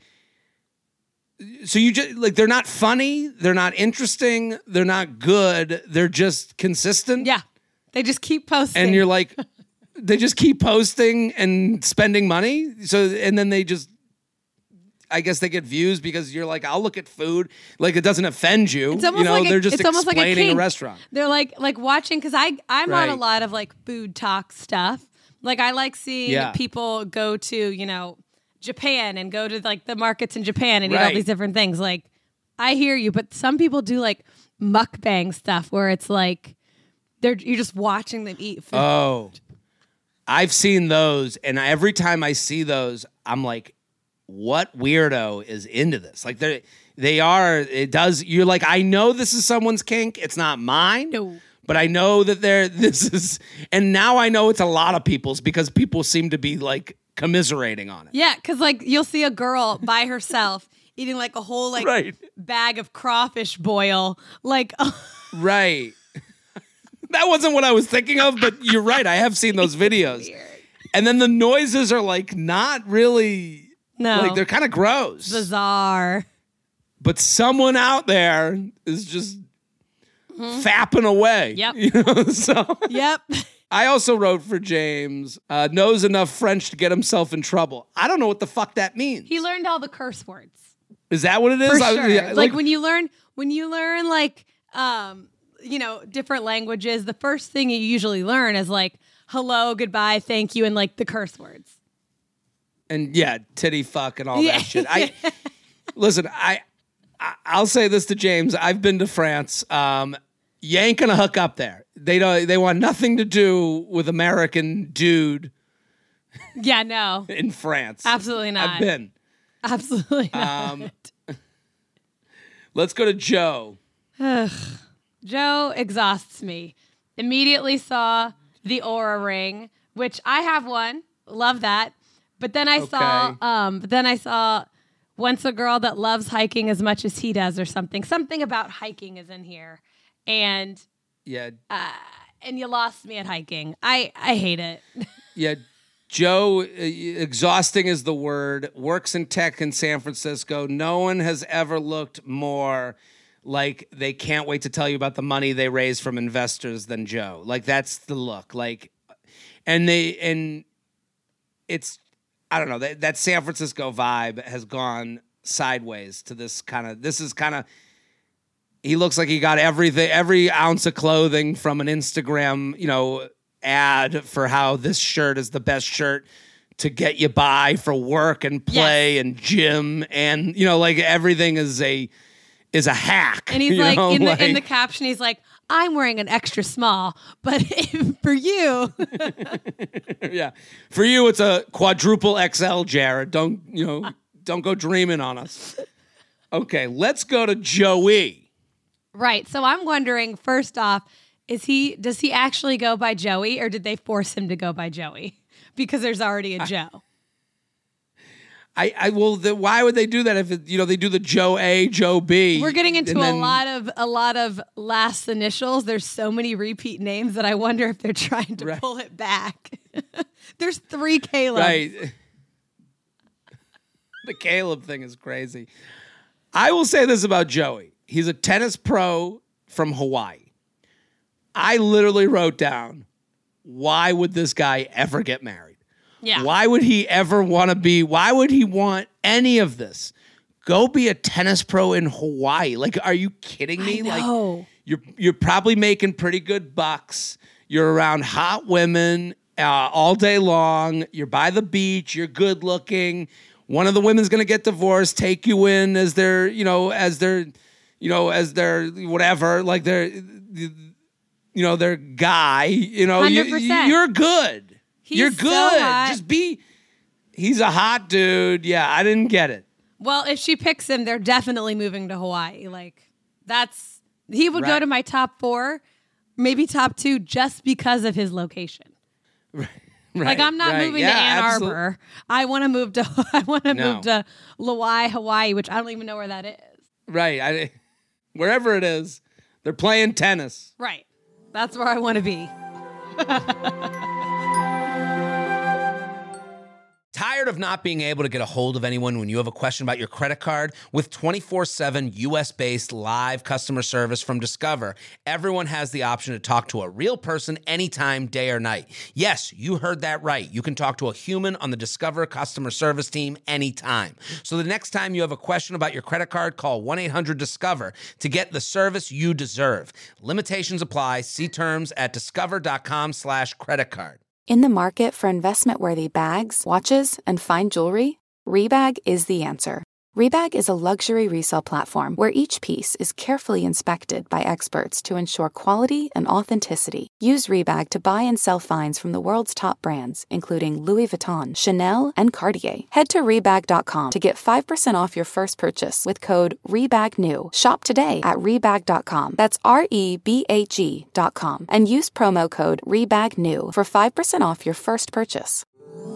so you just, like, they're not funny, they're not interesting, they're not good, they're just consistent. Yeah. They just keep posting. And you're like, they just keep posting and spending money. So, and then they just, I guess they get views because you're like, I'll look at food. Like, it doesn't offend you. It's almost you know, like a, they're just it's almost like a explaining a, kink. restaurant. They're like like watching because I I'm on a Right. lot of like food talk stuff. Like I like seeing Yeah. people go to you know Japan and go to like the markets in Japan and eat all Right. these different things. Like I hear you, but some people do like mukbang stuff where it's like they're you're just watching them eat food. Oh, I've seen those. And every time I see those, I'm like, what weirdo is into this? Like they they are, it does, you're like, I know this is someone's kink. It's not mine. No. But I know that they're, this is, and now I know it's a lot of people's because people seem to be like commiserating on it. Yeah, because like you'll see a girl by herself eating like a whole like Right. bag of crawfish boil. Like Right. That wasn't what I was thinking of, but you're right. I have seen those videos. And then the noises are like not really, no, like they're kind of gross. bizarre. But someone out there is just fapping away. Yep. You know? So Yep. I also wrote for James, uh, knows enough French to get himself in trouble. I don't know what the fuck that means. He learned all the curse words. Is that what it is? For I- sure. yeah, like, when you learn when you learn like um you know, different languages, the first thing you usually learn is like hello, goodbye, thank you, and like the curse words. and yeah, titty fuck and all Yeah. that shit. I listen, I, I I'll say this to James. I've been to France. Um, you ain't gonna hook up there. They don't. They want nothing to do with American dude Yeah, no. in France. Absolutely not. I've been. Absolutely not. Um, let's go to Joe. Joe exhausts me. Immediately saw the Aura ring, which I have one. Love that. But then I saw Okay. um but then I saw once a girl that loves hiking as much as he does or something. Something about hiking is in here. And Yeah, and you lost me at hiking. I I hate it. yeah. Joe, uh, exhausting is the word. Works in tech in San Francisco. No one has ever looked more like they can't wait to tell you about the money they raised from investors than Joe. Like that's the look. Like, and they and it's I don't know that that San Francisco vibe has gone sideways to this kind of. This is kind of. He looks like he got everything, every ounce of clothing from an Instagram, you know, ad for how this shirt is the best shirt to get you by for work and play and gym and you know, like everything is a is a hack. And he's you like know, in the like- in the caption, he's like, I'm wearing an extra small, but for you, yeah, for you it's a quadruple X L, Jared. Don't you know? Don't go dreaming on us. Okay, let's go to Joey. right. So I'm wondering, first off, is he does he actually go by Joey, or did they force him to go by Joey because there's already a Joe? I, I will. The, why would they do that if it, you know they do the Joe A, Joe B? We're getting into and a then- lot of a lot of last initials. There's so many repeat names that I wonder if they're trying to Right. pull it back. There's three Calebs. Right. The Caleb thing is crazy. I will say this about Joey. He's a tennis pro from Hawaii. I literally wrote down, why would this guy ever get married? Yeah. Why would he ever want to be, why would he want any of this? Go be a tennis pro in Hawaii. Like, are you kidding me? I know. Like, you're you're probably making pretty good bucks. You're around hot women uh, all day long. You're by the beach. You're good looking. One of the women's going to get divorced, take you in as their, you know, as their, you know, as their whatever, like their, you know, their guy, you know, you, one hundred percent. you're good. He's you're so good. hot. Just be, he's a hot dude. Yeah, I didn't get it. Well, if she picks him, they're definitely moving to Hawaii. Like, that's, he would go Right. to my top four, maybe top two, just because of his location. Right. Like, I'm not right. moving Yeah, to Ann absolute- Arbor. I want to move to I want to No. move to Lauai, Hawaii, which I don't even know where that is. Right. I, wherever it is, they're playing tennis. Right. That's where I want to be. Tired of not being able to get a hold of anyone when you have a question about your credit card? With twenty-four seven U S-based live customer service from Discover, everyone has the option to talk to a real person anytime, day or night. Yes, you heard that right. You can talk to a human on the Discover customer service team anytime. So the next time you have a question about your credit card, call one eight hundred discover to get the service you deserve. Limitations apply. See terms at discover.com slash credit card. In the market for investment-worthy bags, watches, and fine jewelry, Rebag is the answer. Rebag is a luxury resale platform where each piece is carefully inspected by experts to ensure quality and authenticity. Use Rebag to buy and sell finds from the world's top brands, including Louis Vuitton, Chanel, and Cartier. Head to Rebag dot com to get five percent off your first purchase with code REBAGNEW. Shop today at Rebag dot com. That's R E B A G dot com. And use promo code REBAGNEW for five percent off your first purchase.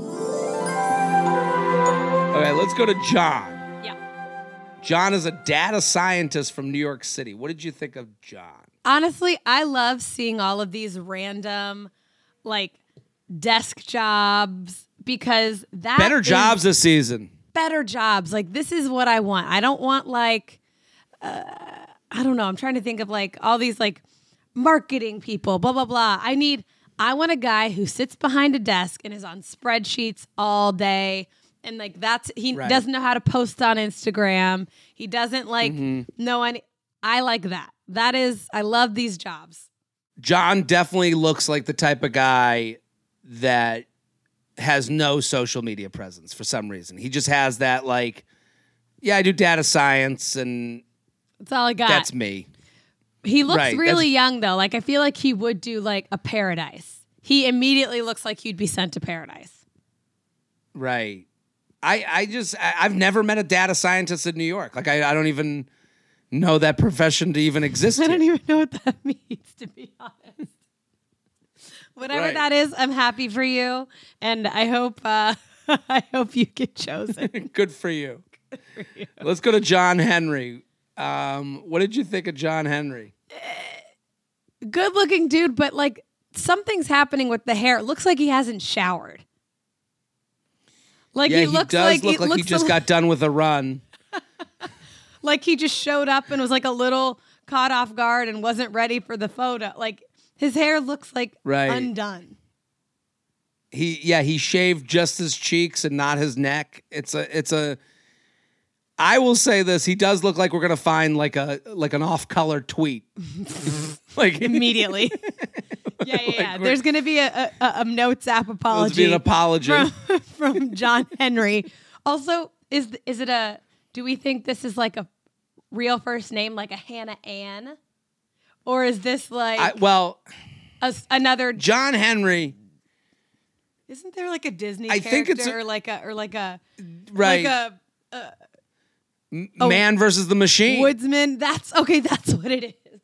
Okay, let's go to John. Yeah. John is a data scientist from New York City. What did you think of John? Honestly, I love seeing all of these random, like, desk jobs because that Better is jobs this season. better jobs. Like, this is what I want. I don't want, like, uh, I don't know. I'm trying to think of, like, all these, like, marketing people, blah, blah, blah. I need, I want a guy who sits behind a desk and is on spreadsheets all day. And, like, that's, he Right. doesn't know how to post on Instagram. He doesn't, like, Mm-hmm. know any, I like that. That is, I love these jobs. John definitely looks like the type of guy that has no social media presence for some reason. He just has that, like, yeah, I do data science and That's all I got. that's me. He looks Right, really that's- young, though. Like, I feel like he would do, like, a Paradise. He immediately looks like he'd be sent to Paradise. Right. I, I just, I, I've never met a data scientist in New York. Like, I, I don't even know that profession to even exist I here. don't even know what that means, to be honest. Whatever Right. that is, I'm happy for you, and I hope uh, I hope you get chosen. Good for you. Let's go to John Henry. Um, what did you think of John Henry? Good looking dude, but like something's happening with the hair. It looks like he hasn't showered. Like Yeah, he he, looks does like look like he looks just a- got done with a run. like he just showed up and was like a little caught off guard and wasn't ready for the photo. Like his hair looks like Right. undone. He, yeah, he shaved just his cheeks and not his neck. It's a, it's a. I will say this: he does look like we're gonna find like a like an off-color tweet, like Immediately. yeah, yeah, yeah. we're- There's going to be a, a, a Notes app Let's apology. be an apology. from, from John Henry. Also, is is it a? Do we think this is like a real first name, like a Hannah Ann, or is this like I, well, a s another? John Henry, Isn't there like a Disney I character think it's a- or like a or like a right? like a M- Man versus the Machine. woodsman? That's okay. That's what it is.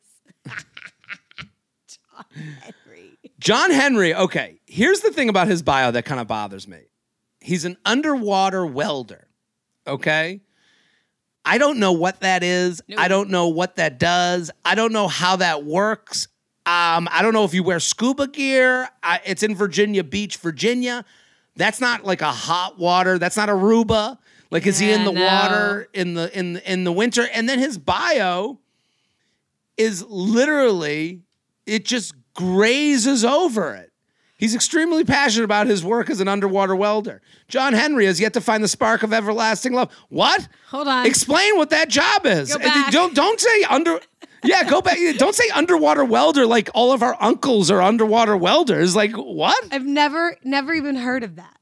John Henry. John Henry, okay, here's the thing about his bio that kind of bothers me. He's an underwater welder, okay? I don't know what that is. Nope. I don't know what that does. I don't know how that works. Um, I don't know if you wear scuba gear. I, it's in Virginia Beach, Virginia. That's not like a hot water. That's not Aruba. Like, is he in Yeah, the no. water in the in in the winter? And then his bio is literally, it just grazes over it. He He's extremely passionate about his work as an underwater welder. John Henry has yet to find the spark of everlasting love. What? Hold on. Explain what that job is. Go back. Don't don't say under. Yeah, go back. Don't say underwater welder like all of our uncles are underwater welders. Like what? I've never, never even heard of that.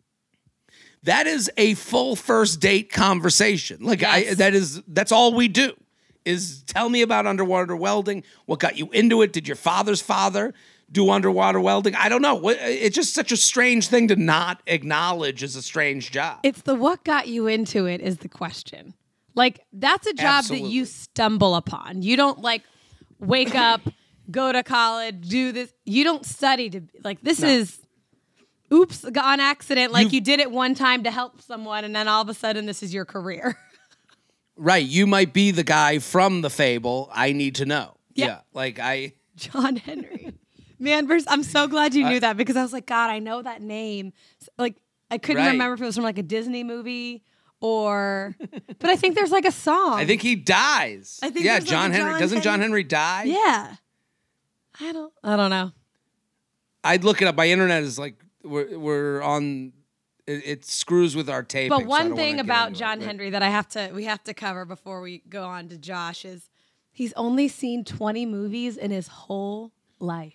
That is a full first date conversation. Like Yes. I, that is that's all we do. Is tell me about underwater welding. What got you into it? Did your father's father do underwater welding? I don't know. What- It's just such a strange thing to not acknowledge as a strange job. It's the what got you into it is the question. Like, that's a job Absolutely. that you stumble upon. You don't, like, wake up, go to college, do this. You don't study to, like, this No. is, oops, on accident. Like, You've- you did it one time to help someone, and then all of a sudden, this is your career. Right. You might be the guy from the fable. I need to know. Yeah. Yeah. Like I. John Henry. Man, vers- I'm so glad you knew that because I was like, God, I know that name. S- Like, I couldn't Right. remember if it was from, like, a Disney movie or, but I think there's, like, a song. I think he dies. I think Yeah. there's like John a Henry. John Doesn't John Henry- Henry die? Yeah. I don't, I don't know. I'd look it up. My internet is like we're we're on. It, it screws with our taping. But so I one don't thing wanna get about into it, John but- Henry that I have to we have to cover before we go on to Josh is he's only seen twenty movies in his whole life.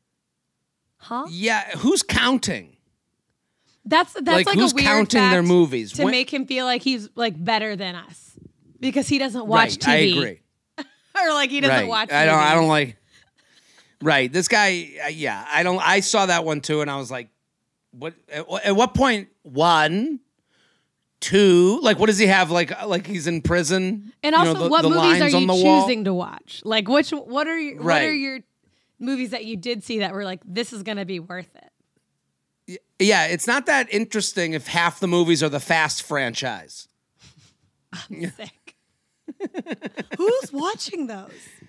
Huh? Yeah. Who's counting? That's that's Like, like, who's a weird counting fact their movies? to When- make him feel like he's like better than us because he doesn't watch right. T I V agree. or like he doesn't Right. watch. I don't. I movies. don't like. Right. This guy. Uh, yeah. I don't. I saw that one too, and I was like, "What? At, at what point? One, two. Like, what does he have? Like, like he's in prison. And You also, know, the- what the movies are lines you on the wall? choosing to watch? Like, which what are your, what Right. are your movies that you did see that were like this is going to be worth it? Yeah. It's not that interesting if half the movies are the Fast franchise. Sick. Who's watching those?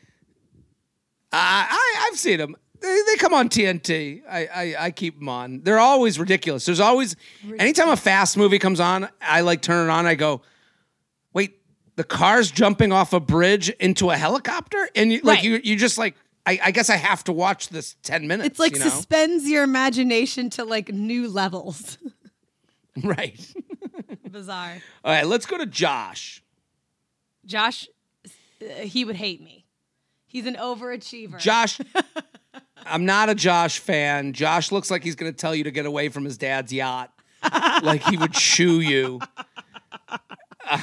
I, I I've seen them. They, they come on T N T. I, I I keep them on. They're always ridiculous. There's always anytime a fast movie comes on, I like turn it on. I go, wait, the car's jumping off a bridge into a helicopter, and you, like Right. you you just like I, I guess I have to watch this ten minutes. It's like you know? suspends your imagination to like new levels. Right. Bizarre. All right, let's go to Josh. Josh, uh, he would hate me. He's an overachiever. Josh, I'm not a Josh fan. Josh looks like he's going to tell you to get away from his dad's yacht. Like he would shoo you. Uh,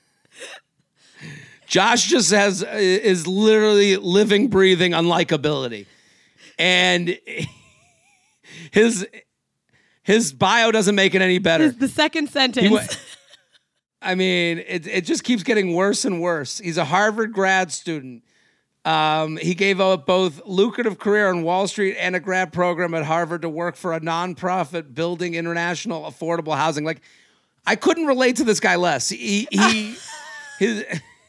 Josh just has is literally living, breathing unlikability. And his his bio doesn't make it any better. the second sentence. He wa- I mean, it it just keeps getting worse and worse. He's a Harvard grad student. Um, he gave up both lucrative career on Wall Street and a grad program at Harvard to work for a nonprofit building international affordable housing. Like, I couldn't relate to this guy less. He he his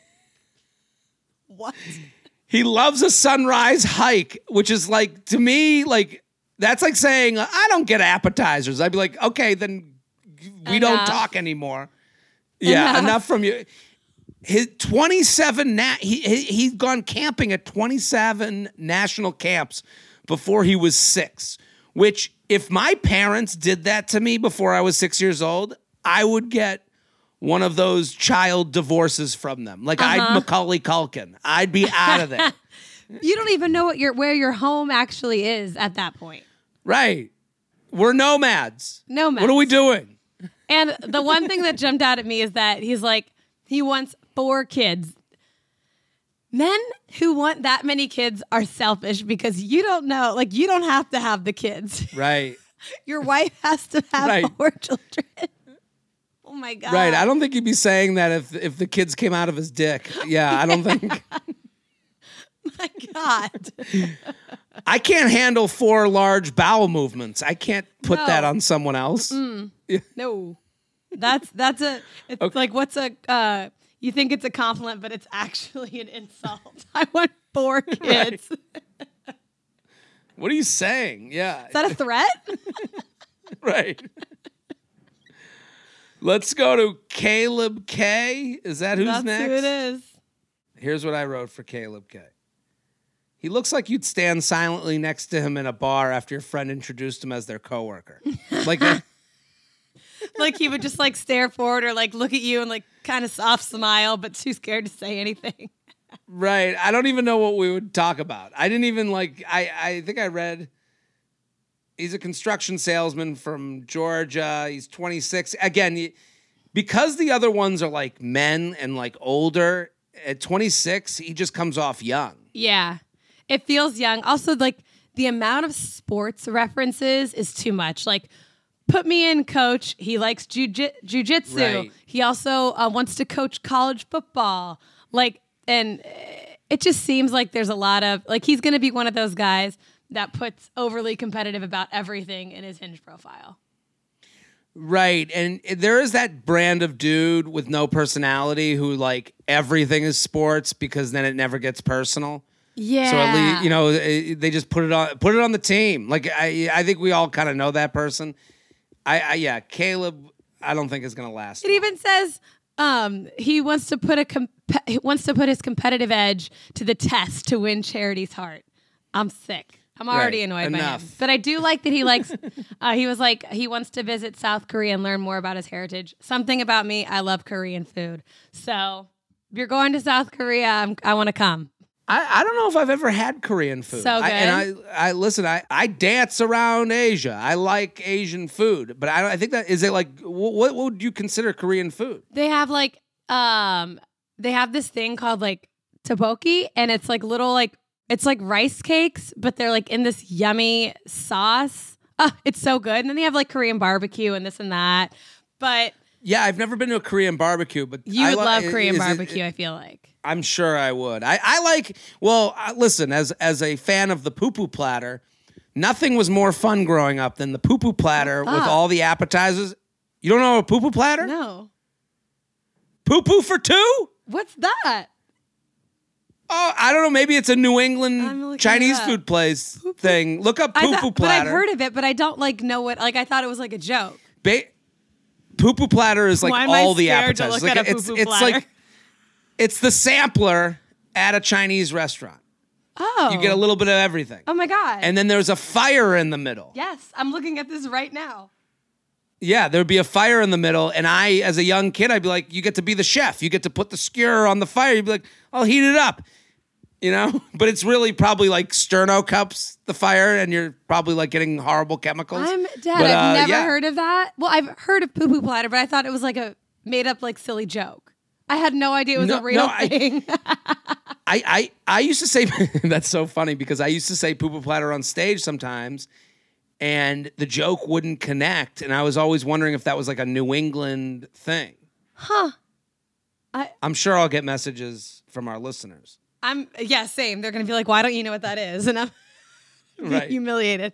What? he loves a sunrise hike, which is like to me like that's like saying I don't get appetizers. I'd be like, okay, then we don't Enough. talk anymore. Yeah, Enough. enough from you. His twenty-seven na- he, he he'd gone camping at twenty-seven national camps before he was six, which if my parents did that to me before I was six years old, I would get one of those child divorces from them. Like Uh-huh. I'd Macaulay Culkin. I'd be out of there. You don't even know what your where your home actually is at that point. Right. We're nomads. Nomads. What are we doing? And the one thing that jumped out at me is that he's like, he wants four kids. Men who want that many kids are selfish because you don't know, like, you don't have to have the kids. Right. Your wife has to have Right. four children. Oh my God. Right. I don't think he'd be saying that if if the kids came out of his dick. Yeah, I don't think. My God. I can't handle four large bowel movements. I can't put No. that on someone else. No. That's, that's a, it's Okay. like, what's a, uh, you think it's a compliment, but it's actually an insult. I want four kids. What are you saying? Yeah. Is that a threat? Right. Let's go to Caleb K. Is that whose That's next? who it is. Here's what I wrote for Caleb K. He looks like you'd stand silently next to him in a bar after your friend introduced him as their coworker. Like that. Like he would just like stare forward or like look at you and like kind of soft smile, but too scared to say anything. Right. I don't even know what we would talk about. I didn't even like, I, I think I read he's a construction salesman from Georgia. He's twenty-six. Again, he, because the other ones are like men and like older, at twenty-six, he just comes off young. Yeah. It feels young. Also, like the amount of sports references is too much. Like, put me in, coach. He likes jiu- jujitsu. Right. He also uh, wants to coach college football. Like, and it just seems like there's a lot of, like, he's going to be one of those guys that puts overly competitive about everything in his Hinge profile. Right. And there is that brand of dude with no personality who, like, everything is sports because then it never gets personal. Yeah. So at least, you know, they just put it on put it on the team. Like, I I think we all kind of know that person. I, I yeah, Caleb, I don't think is going to last. It long. even says um, he wants to put a comp- he wants to put his competitive edge to the test to win Charity's heart. I'm sick. I'm already Right. annoyed Enough. by him. But I do like that he likes, uh, he was like, he wants to visit South Korea and learn more about his heritage. Something about me, I love Korean food. So if you're going to South Korea, I'm, I want to come. I, I don't know if I've ever had Korean food. So I, good. and I, I listen. I, I dance around Asia. I like Asian food, but I don't. I think that is it. Like, what, what would you consider Korean food? They have like, um, they have this thing called like tteokbokki, and it's like little like, it's like rice cakes, but they're like in this yummy sauce. Oh, it's so good. And then they have like Korean barbecue and this and that. But Yeah, I've never been to a Korean barbecue, but you I would li- love is Korean it- barbecue, I feel like. I'm sure I would. I, I like, well, uh, listen, as as a fan of the poo-poo platter, nothing was more fun growing up than the poo-poo platter with up? all the appetizers. You don't know a poo-poo platter? No. Poo-poo for two? What's that? Oh, I don't know. Maybe it's a New I'm England looking Chinese it up. food place thing. Look up I poo-poo thought, but I've platter. heard of it, but I don't like know what, like I thought it was like a joke. Ba- poo-poo platter is like Why am all I the scared to appetizers. look Like, at a it's poo-poo it's platter? like it's the sampler at a Chinese restaurant. Oh. You get a little bit of everything. Oh my God. And then there's a fire in the middle. yes, I'm looking at this right now. Yeah, there'd be a fire in the middle, and I, as a young kid, I'd be like, you get to be the chef. You get to put the skewer on the fire. You'd be like, I'll heat it up. You know? But it's really probably like sterno cups, the fire, and you're probably like getting horrible chemicals. I'm dead. But, I've uh, never yeah. heard of that. Well, I've heard of poo poo platter, but I thought it was like a made up like silly joke. I had no idea it was No- a real no, I- thing. I, I, I used to say, that's so funny because I used to say poo-poo platter on stage sometimes, and the joke wouldn't connect, and I was always wondering if that was like a New England thing. Huh. I, I'm sure I'll get messages from our listeners. I'm yeah, same. They're gonna be like, why don't you know what that is? And I'm Right. humiliated.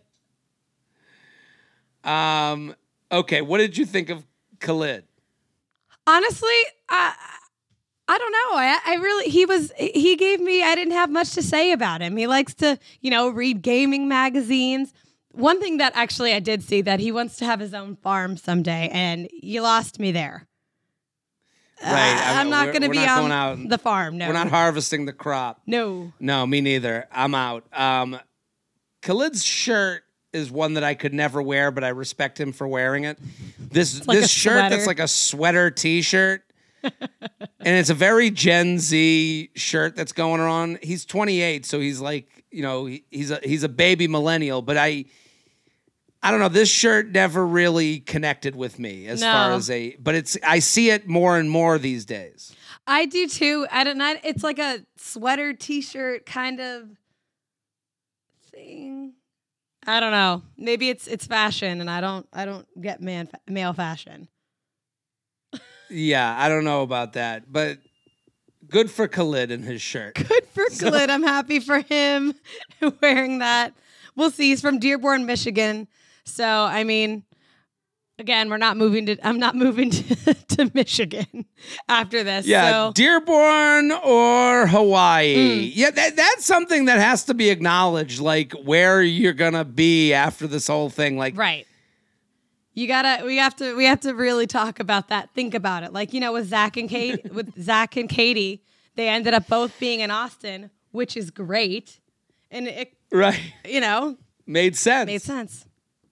Um, okay, what did you think of Khalid? Honestly, I I don't know. I I really he was he gave me I didn't have much to say about him. He likes to, you know, read gaming magazines. One thing that actually I did see that he wants to have his own farm someday, and you lost me there. Right, Uh, I- I'm not we're- going to we're be not on going out- the farm. No, We're not harvesting the crop. No. No, me neither. I'm out. Um, Khalid's shirt is one that I could never wear, but I respect him for wearing it. This like this a shirt that's sweater. like a sweater T-shirt, and it's a very Gen Z shirt that's going on. He's twenty-eight, so he's like, you know, he, he's a he's a baby millennial. But I, I don't know. This shirt never really connected with me as No. far as a. But it's I see it more and more these days. I do too. I don't know. It's like a sweater T-shirt kind of thing. I don't know. Maybe it's it's fashion, and I don't I don't get man male fashion. Yeah, I don't know about that, but good for Khalid and his shirt. Good for Khalid. I'm happy for him wearing that. We'll see. He's from Dearborn, Michigan. So I mean, again, we're not moving to. I'm not moving to, to Michigan after this. Yeah, So. Dearborn or Hawaii. Yeah, that, that's something that has to be acknowledged, like where you're gonna be after this whole thing. Like, Right. You gotta. We have to. We have to really talk about that. Think about it. Like, you know, with Zach and Kate, with Zach and Katie, they ended up both being in Austin, which is great. And it, right. you know, Made sense. made sense.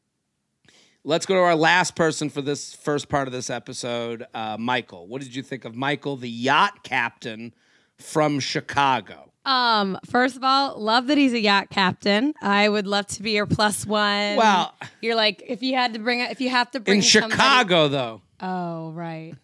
Let's go to our last person for this first part of this episode, uh, Michael. What did you think of Michael, the yacht captain from Chicago? Um, first of all, love that he's a yacht captain. I would love to be your plus one. Well, you're like, if you had to bring it, if you have to bring in somebody- Chicago, though. Oh, right.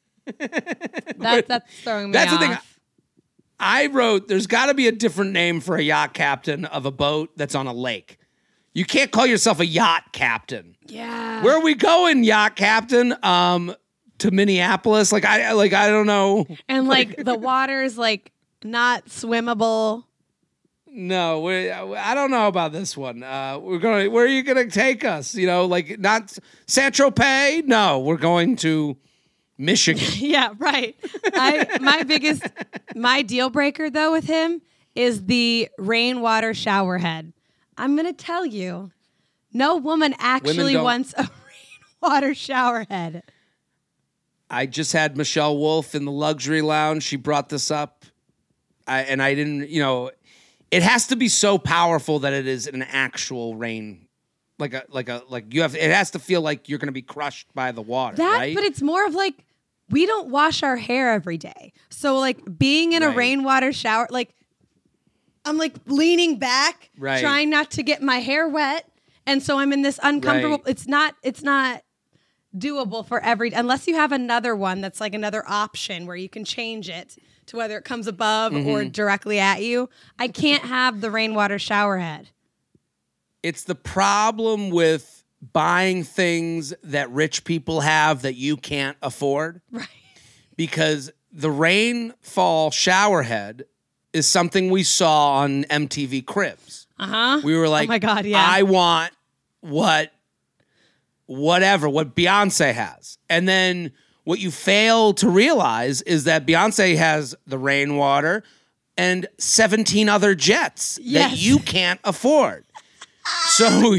that, that's throwing me That's off. the thing. I wrote, there's got to be a different name for a yacht captain of a boat that's on a lake. You can't call yourself a yacht captain. Yeah. Where are we going, yacht captain? Um, to Minneapolis? Like I, like I don't know. And like the water's like not swimmable. No, we, I don't know about this one. Uh, we're going. Where are you going to take us? You know, like not Saint Tropez? No, we're going to Michigan. Yeah, right. I my biggest my deal breaker though with him is the rainwater shower head. I'm gonna tell you, no woman actually wants a rainwater shower head. I just had Michelle Wolf in the luxury lounge. She brought this up, I, and I didn't. You know, it has to be so powerful that it is an actual rain, like a like a like you have. It has to feel like you're going to be crushed by the water. That, right? but it's more of like we don't wash our hair every day, so like being in Right. a rainwater shower, like. I'm like leaning back, Right. trying not to get my hair wet. And so I'm in this uncomfortable, Right. it's not, it's not doable for every, unless you have another one that's like another option where you can change it to whether it comes above Mm-hmm. or directly at you. I can't have the rainwater shower head. It's the problem with buying things that rich people have that you can't afford. Right. Because the rainfall shower head is something we saw on M T V Cribs. Uh-huh. We were like, oh my God, yeah. I want what, whatever, what Beyonce has. And then what you fail to realize is that Beyonce has the rainwater and seventeen other jets Yes. that you can't afford. So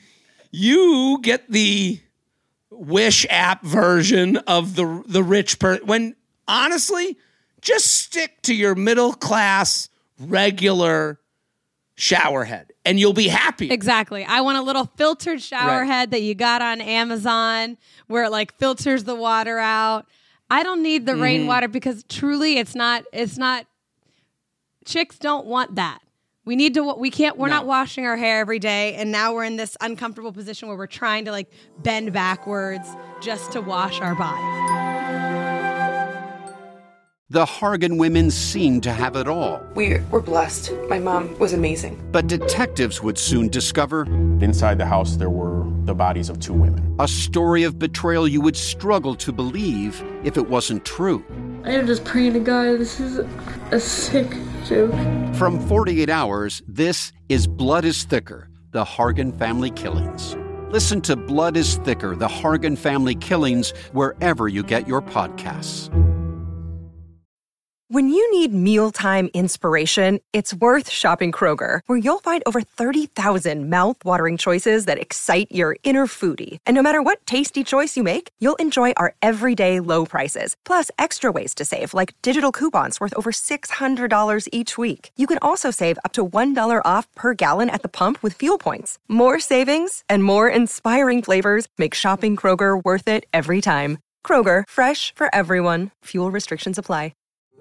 you get the Wish app version of the the rich person. When honestly, just stick to your middle class regular shower head and you'll be happy. Exactly. I want a little filtered shower Right. head that you got on Amazon where it like filters the water out. I don't need the Mm-hmm. rainwater because truly it's not, it's not, chicks don't want that. We need to, we can't, we're No. not washing our hair every day. And now we're in this uncomfortable position where we're trying to like bend backwards just to wash our body. The Hargan women seemed to have it all. We were blessed. My mom was amazing. But detectives would soon discover Inside the house, there were the bodies of two women. a story of betrayal you would struggle to believe if it wasn't true. I am just praying to God, this is a sick joke. From forty-eight hours, this is Blood is Thicker, the Hargan Family Killings. Listen to Blood is Thicker, the Hargan Family Killings, wherever you get your podcasts. When you need mealtime inspiration, it's worth shopping Kroger, where you'll find over thirty thousand mouth-watering choices that excite your inner foodie. And no matter what tasty choice you make, you'll enjoy our everyday low prices, plus extra ways to save, like digital coupons worth over six hundred dollars each week. You can also save up to one dollar off per gallon at the pump with fuel points. More savings and more inspiring flavors make shopping Kroger worth it every time. Kroger, fresh for everyone. Fuel restrictions apply.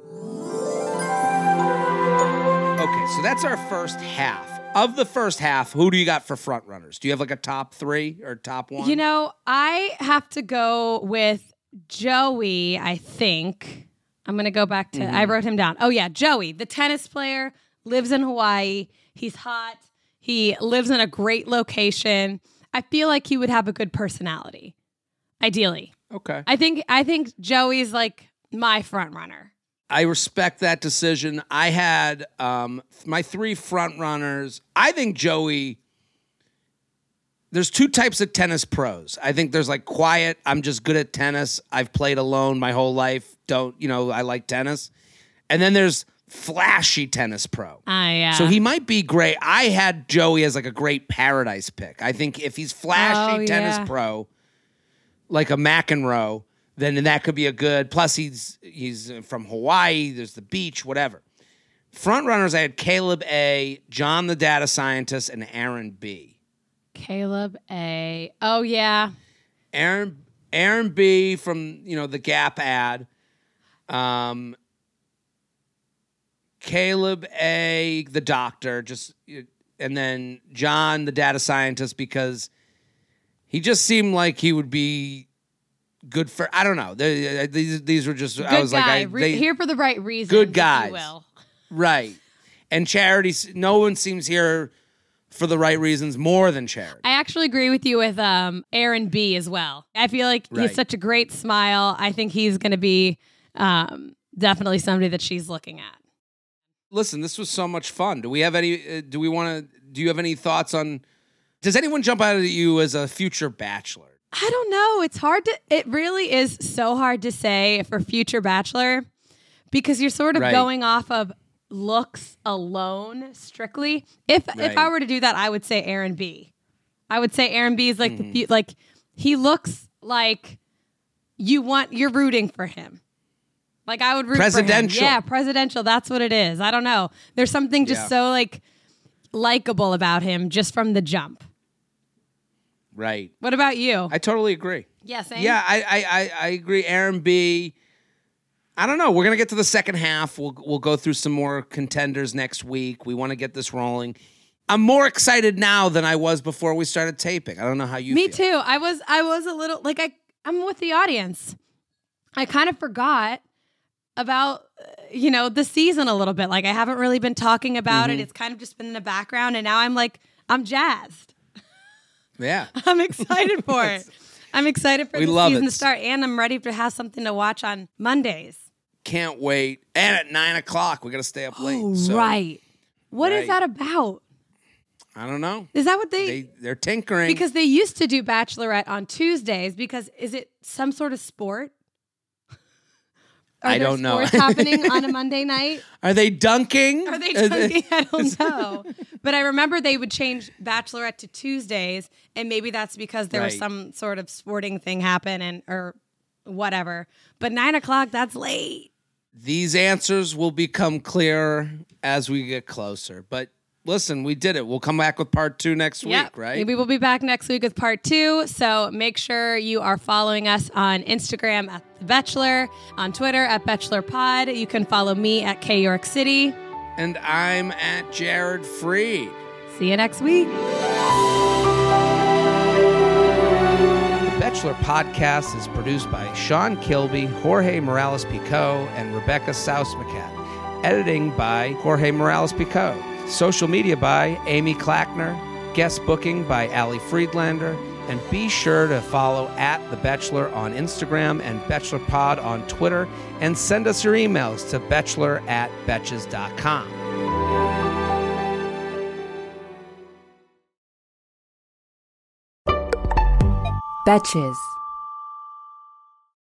Okay, so that's our first half. Of the first half, who do you got for front runners? Do you have like a top three or top one? You know, I have to go with Joey, I think. I'm going to go back to, I wrote him down. Oh, yeah, Joey, the tennis player, lives in Hawaii. He's hot. He lives in a great location. I feel like he would have a good personality, ideally. Okay. I think I think Joey's like my front runner. I respect that decision. I had um, my three front runners. I think Joey, there's two types of tennis pros. I think there's like quiet, I'm just good at tennis. I've played alone my whole life. Don't, you know, I like tennis. And then there's flashy tennis pro. Ah, yeah. So he might be great. I had Joey as like a great paradise pick. I think if he's flashy Oh, tennis yeah. pro, like a McEnroe, then that could be a good. Plus, he's he's from Hawaii. There's the beach, whatever. Front runners, I had Caleb A, John the data scientist, and Aaron B. Caleb A. Oh, yeah. Aaron Aaron B from, you know, the Gap ad. Um, Caleb A, the doctor, just, and then John, the data scientist, because he just seemed like he would be good for, I don't know. They, these these were just, Good I was guy. like, I, Re- they, here for the right reasons. good if guys. you will. Right. And Charity, no one seems here for the right reasons more than Charity. I actually agree with you with um, Aaron B as well. I feel like Right. he's such a great smile. I think he's going to be um, definitely somebody that she's looking at. Listen, this was so much fun. Do we have any, uh, do we want to, do you have any thoughts on, does anyone jump out at you as a future bachelor? I don't know. It's hard to, it really is so hard to say for future bachelor because you're sort of Right. going off of looks alone strictly. If Right. if I were to do that, I would say Aaron B. I would say Aaron B is like Mm-hmm. the fu- like he looks like you want you're rooting for him. Like I would root Presidential. for him. Yeah, presidential. That's what it is. I don't know. There's something just Yeah. so like likable about him just from the jump. Right. What about you? I totally agree. yeah, same. Yeah, I, I, I, I agree. Aaron B. I don't know. We're gonna get to the second half. We'll we'll go through some more contenders next week. We want to get this rolling. I'm more excited now than I was before we started taping. I don't know how you Me feel. too. I was I was a little like I I'm with the audience. I kind of forgot about uh, you know the season a little bit. Like I haven't really been talking about Mm-hmm. it. It's kind of just been in the background, and now I'm like I'm jazzed. Yeah. I'm excited for it. I'm excited for We the love season it. to start, and I'm ready to have something to watch on Mondays. Can't wait. And at nine o'clock, we got to stay up late. Oh, so right. What is Right. that about? I don't know. Is that what they? They they're tinkering. because they used to do Bachelorette on Tuesdays. Because is it some sort of sport? Are I there don't know. sports happening on a Monday night? Are they dunking? Are they dunking? I don't know. But I remember they would change Bachelorette to Tuesdays, and maybe that's because there was Right. some sort of sporting thing happen and or whatever. But nine o'clock, that's late. These answers will become clearer as we get closer. But listen, we did it. We'll come back with part two next Yep. week, right? We will be back next week with part two. So make sure you are following us on Instagram at The Bachelor, on Twitter at Bachelor Pod. You can follow me at K York City. And I'm at Jared Freed. See you next week. The Bachelor Podcast is produced by Sean Kilby, Jorge Morales-Pico, and Rebecca Saus-Macat. Editing by Jorge Morales-Pico. Social media by Amy Clackner. Guest booking by Ali Friedlander. And be sure to follow at The Bachelor on Instagram and Bachelor Pod on Twitter. And send us your emails to bachelor at betches dot com. Betches.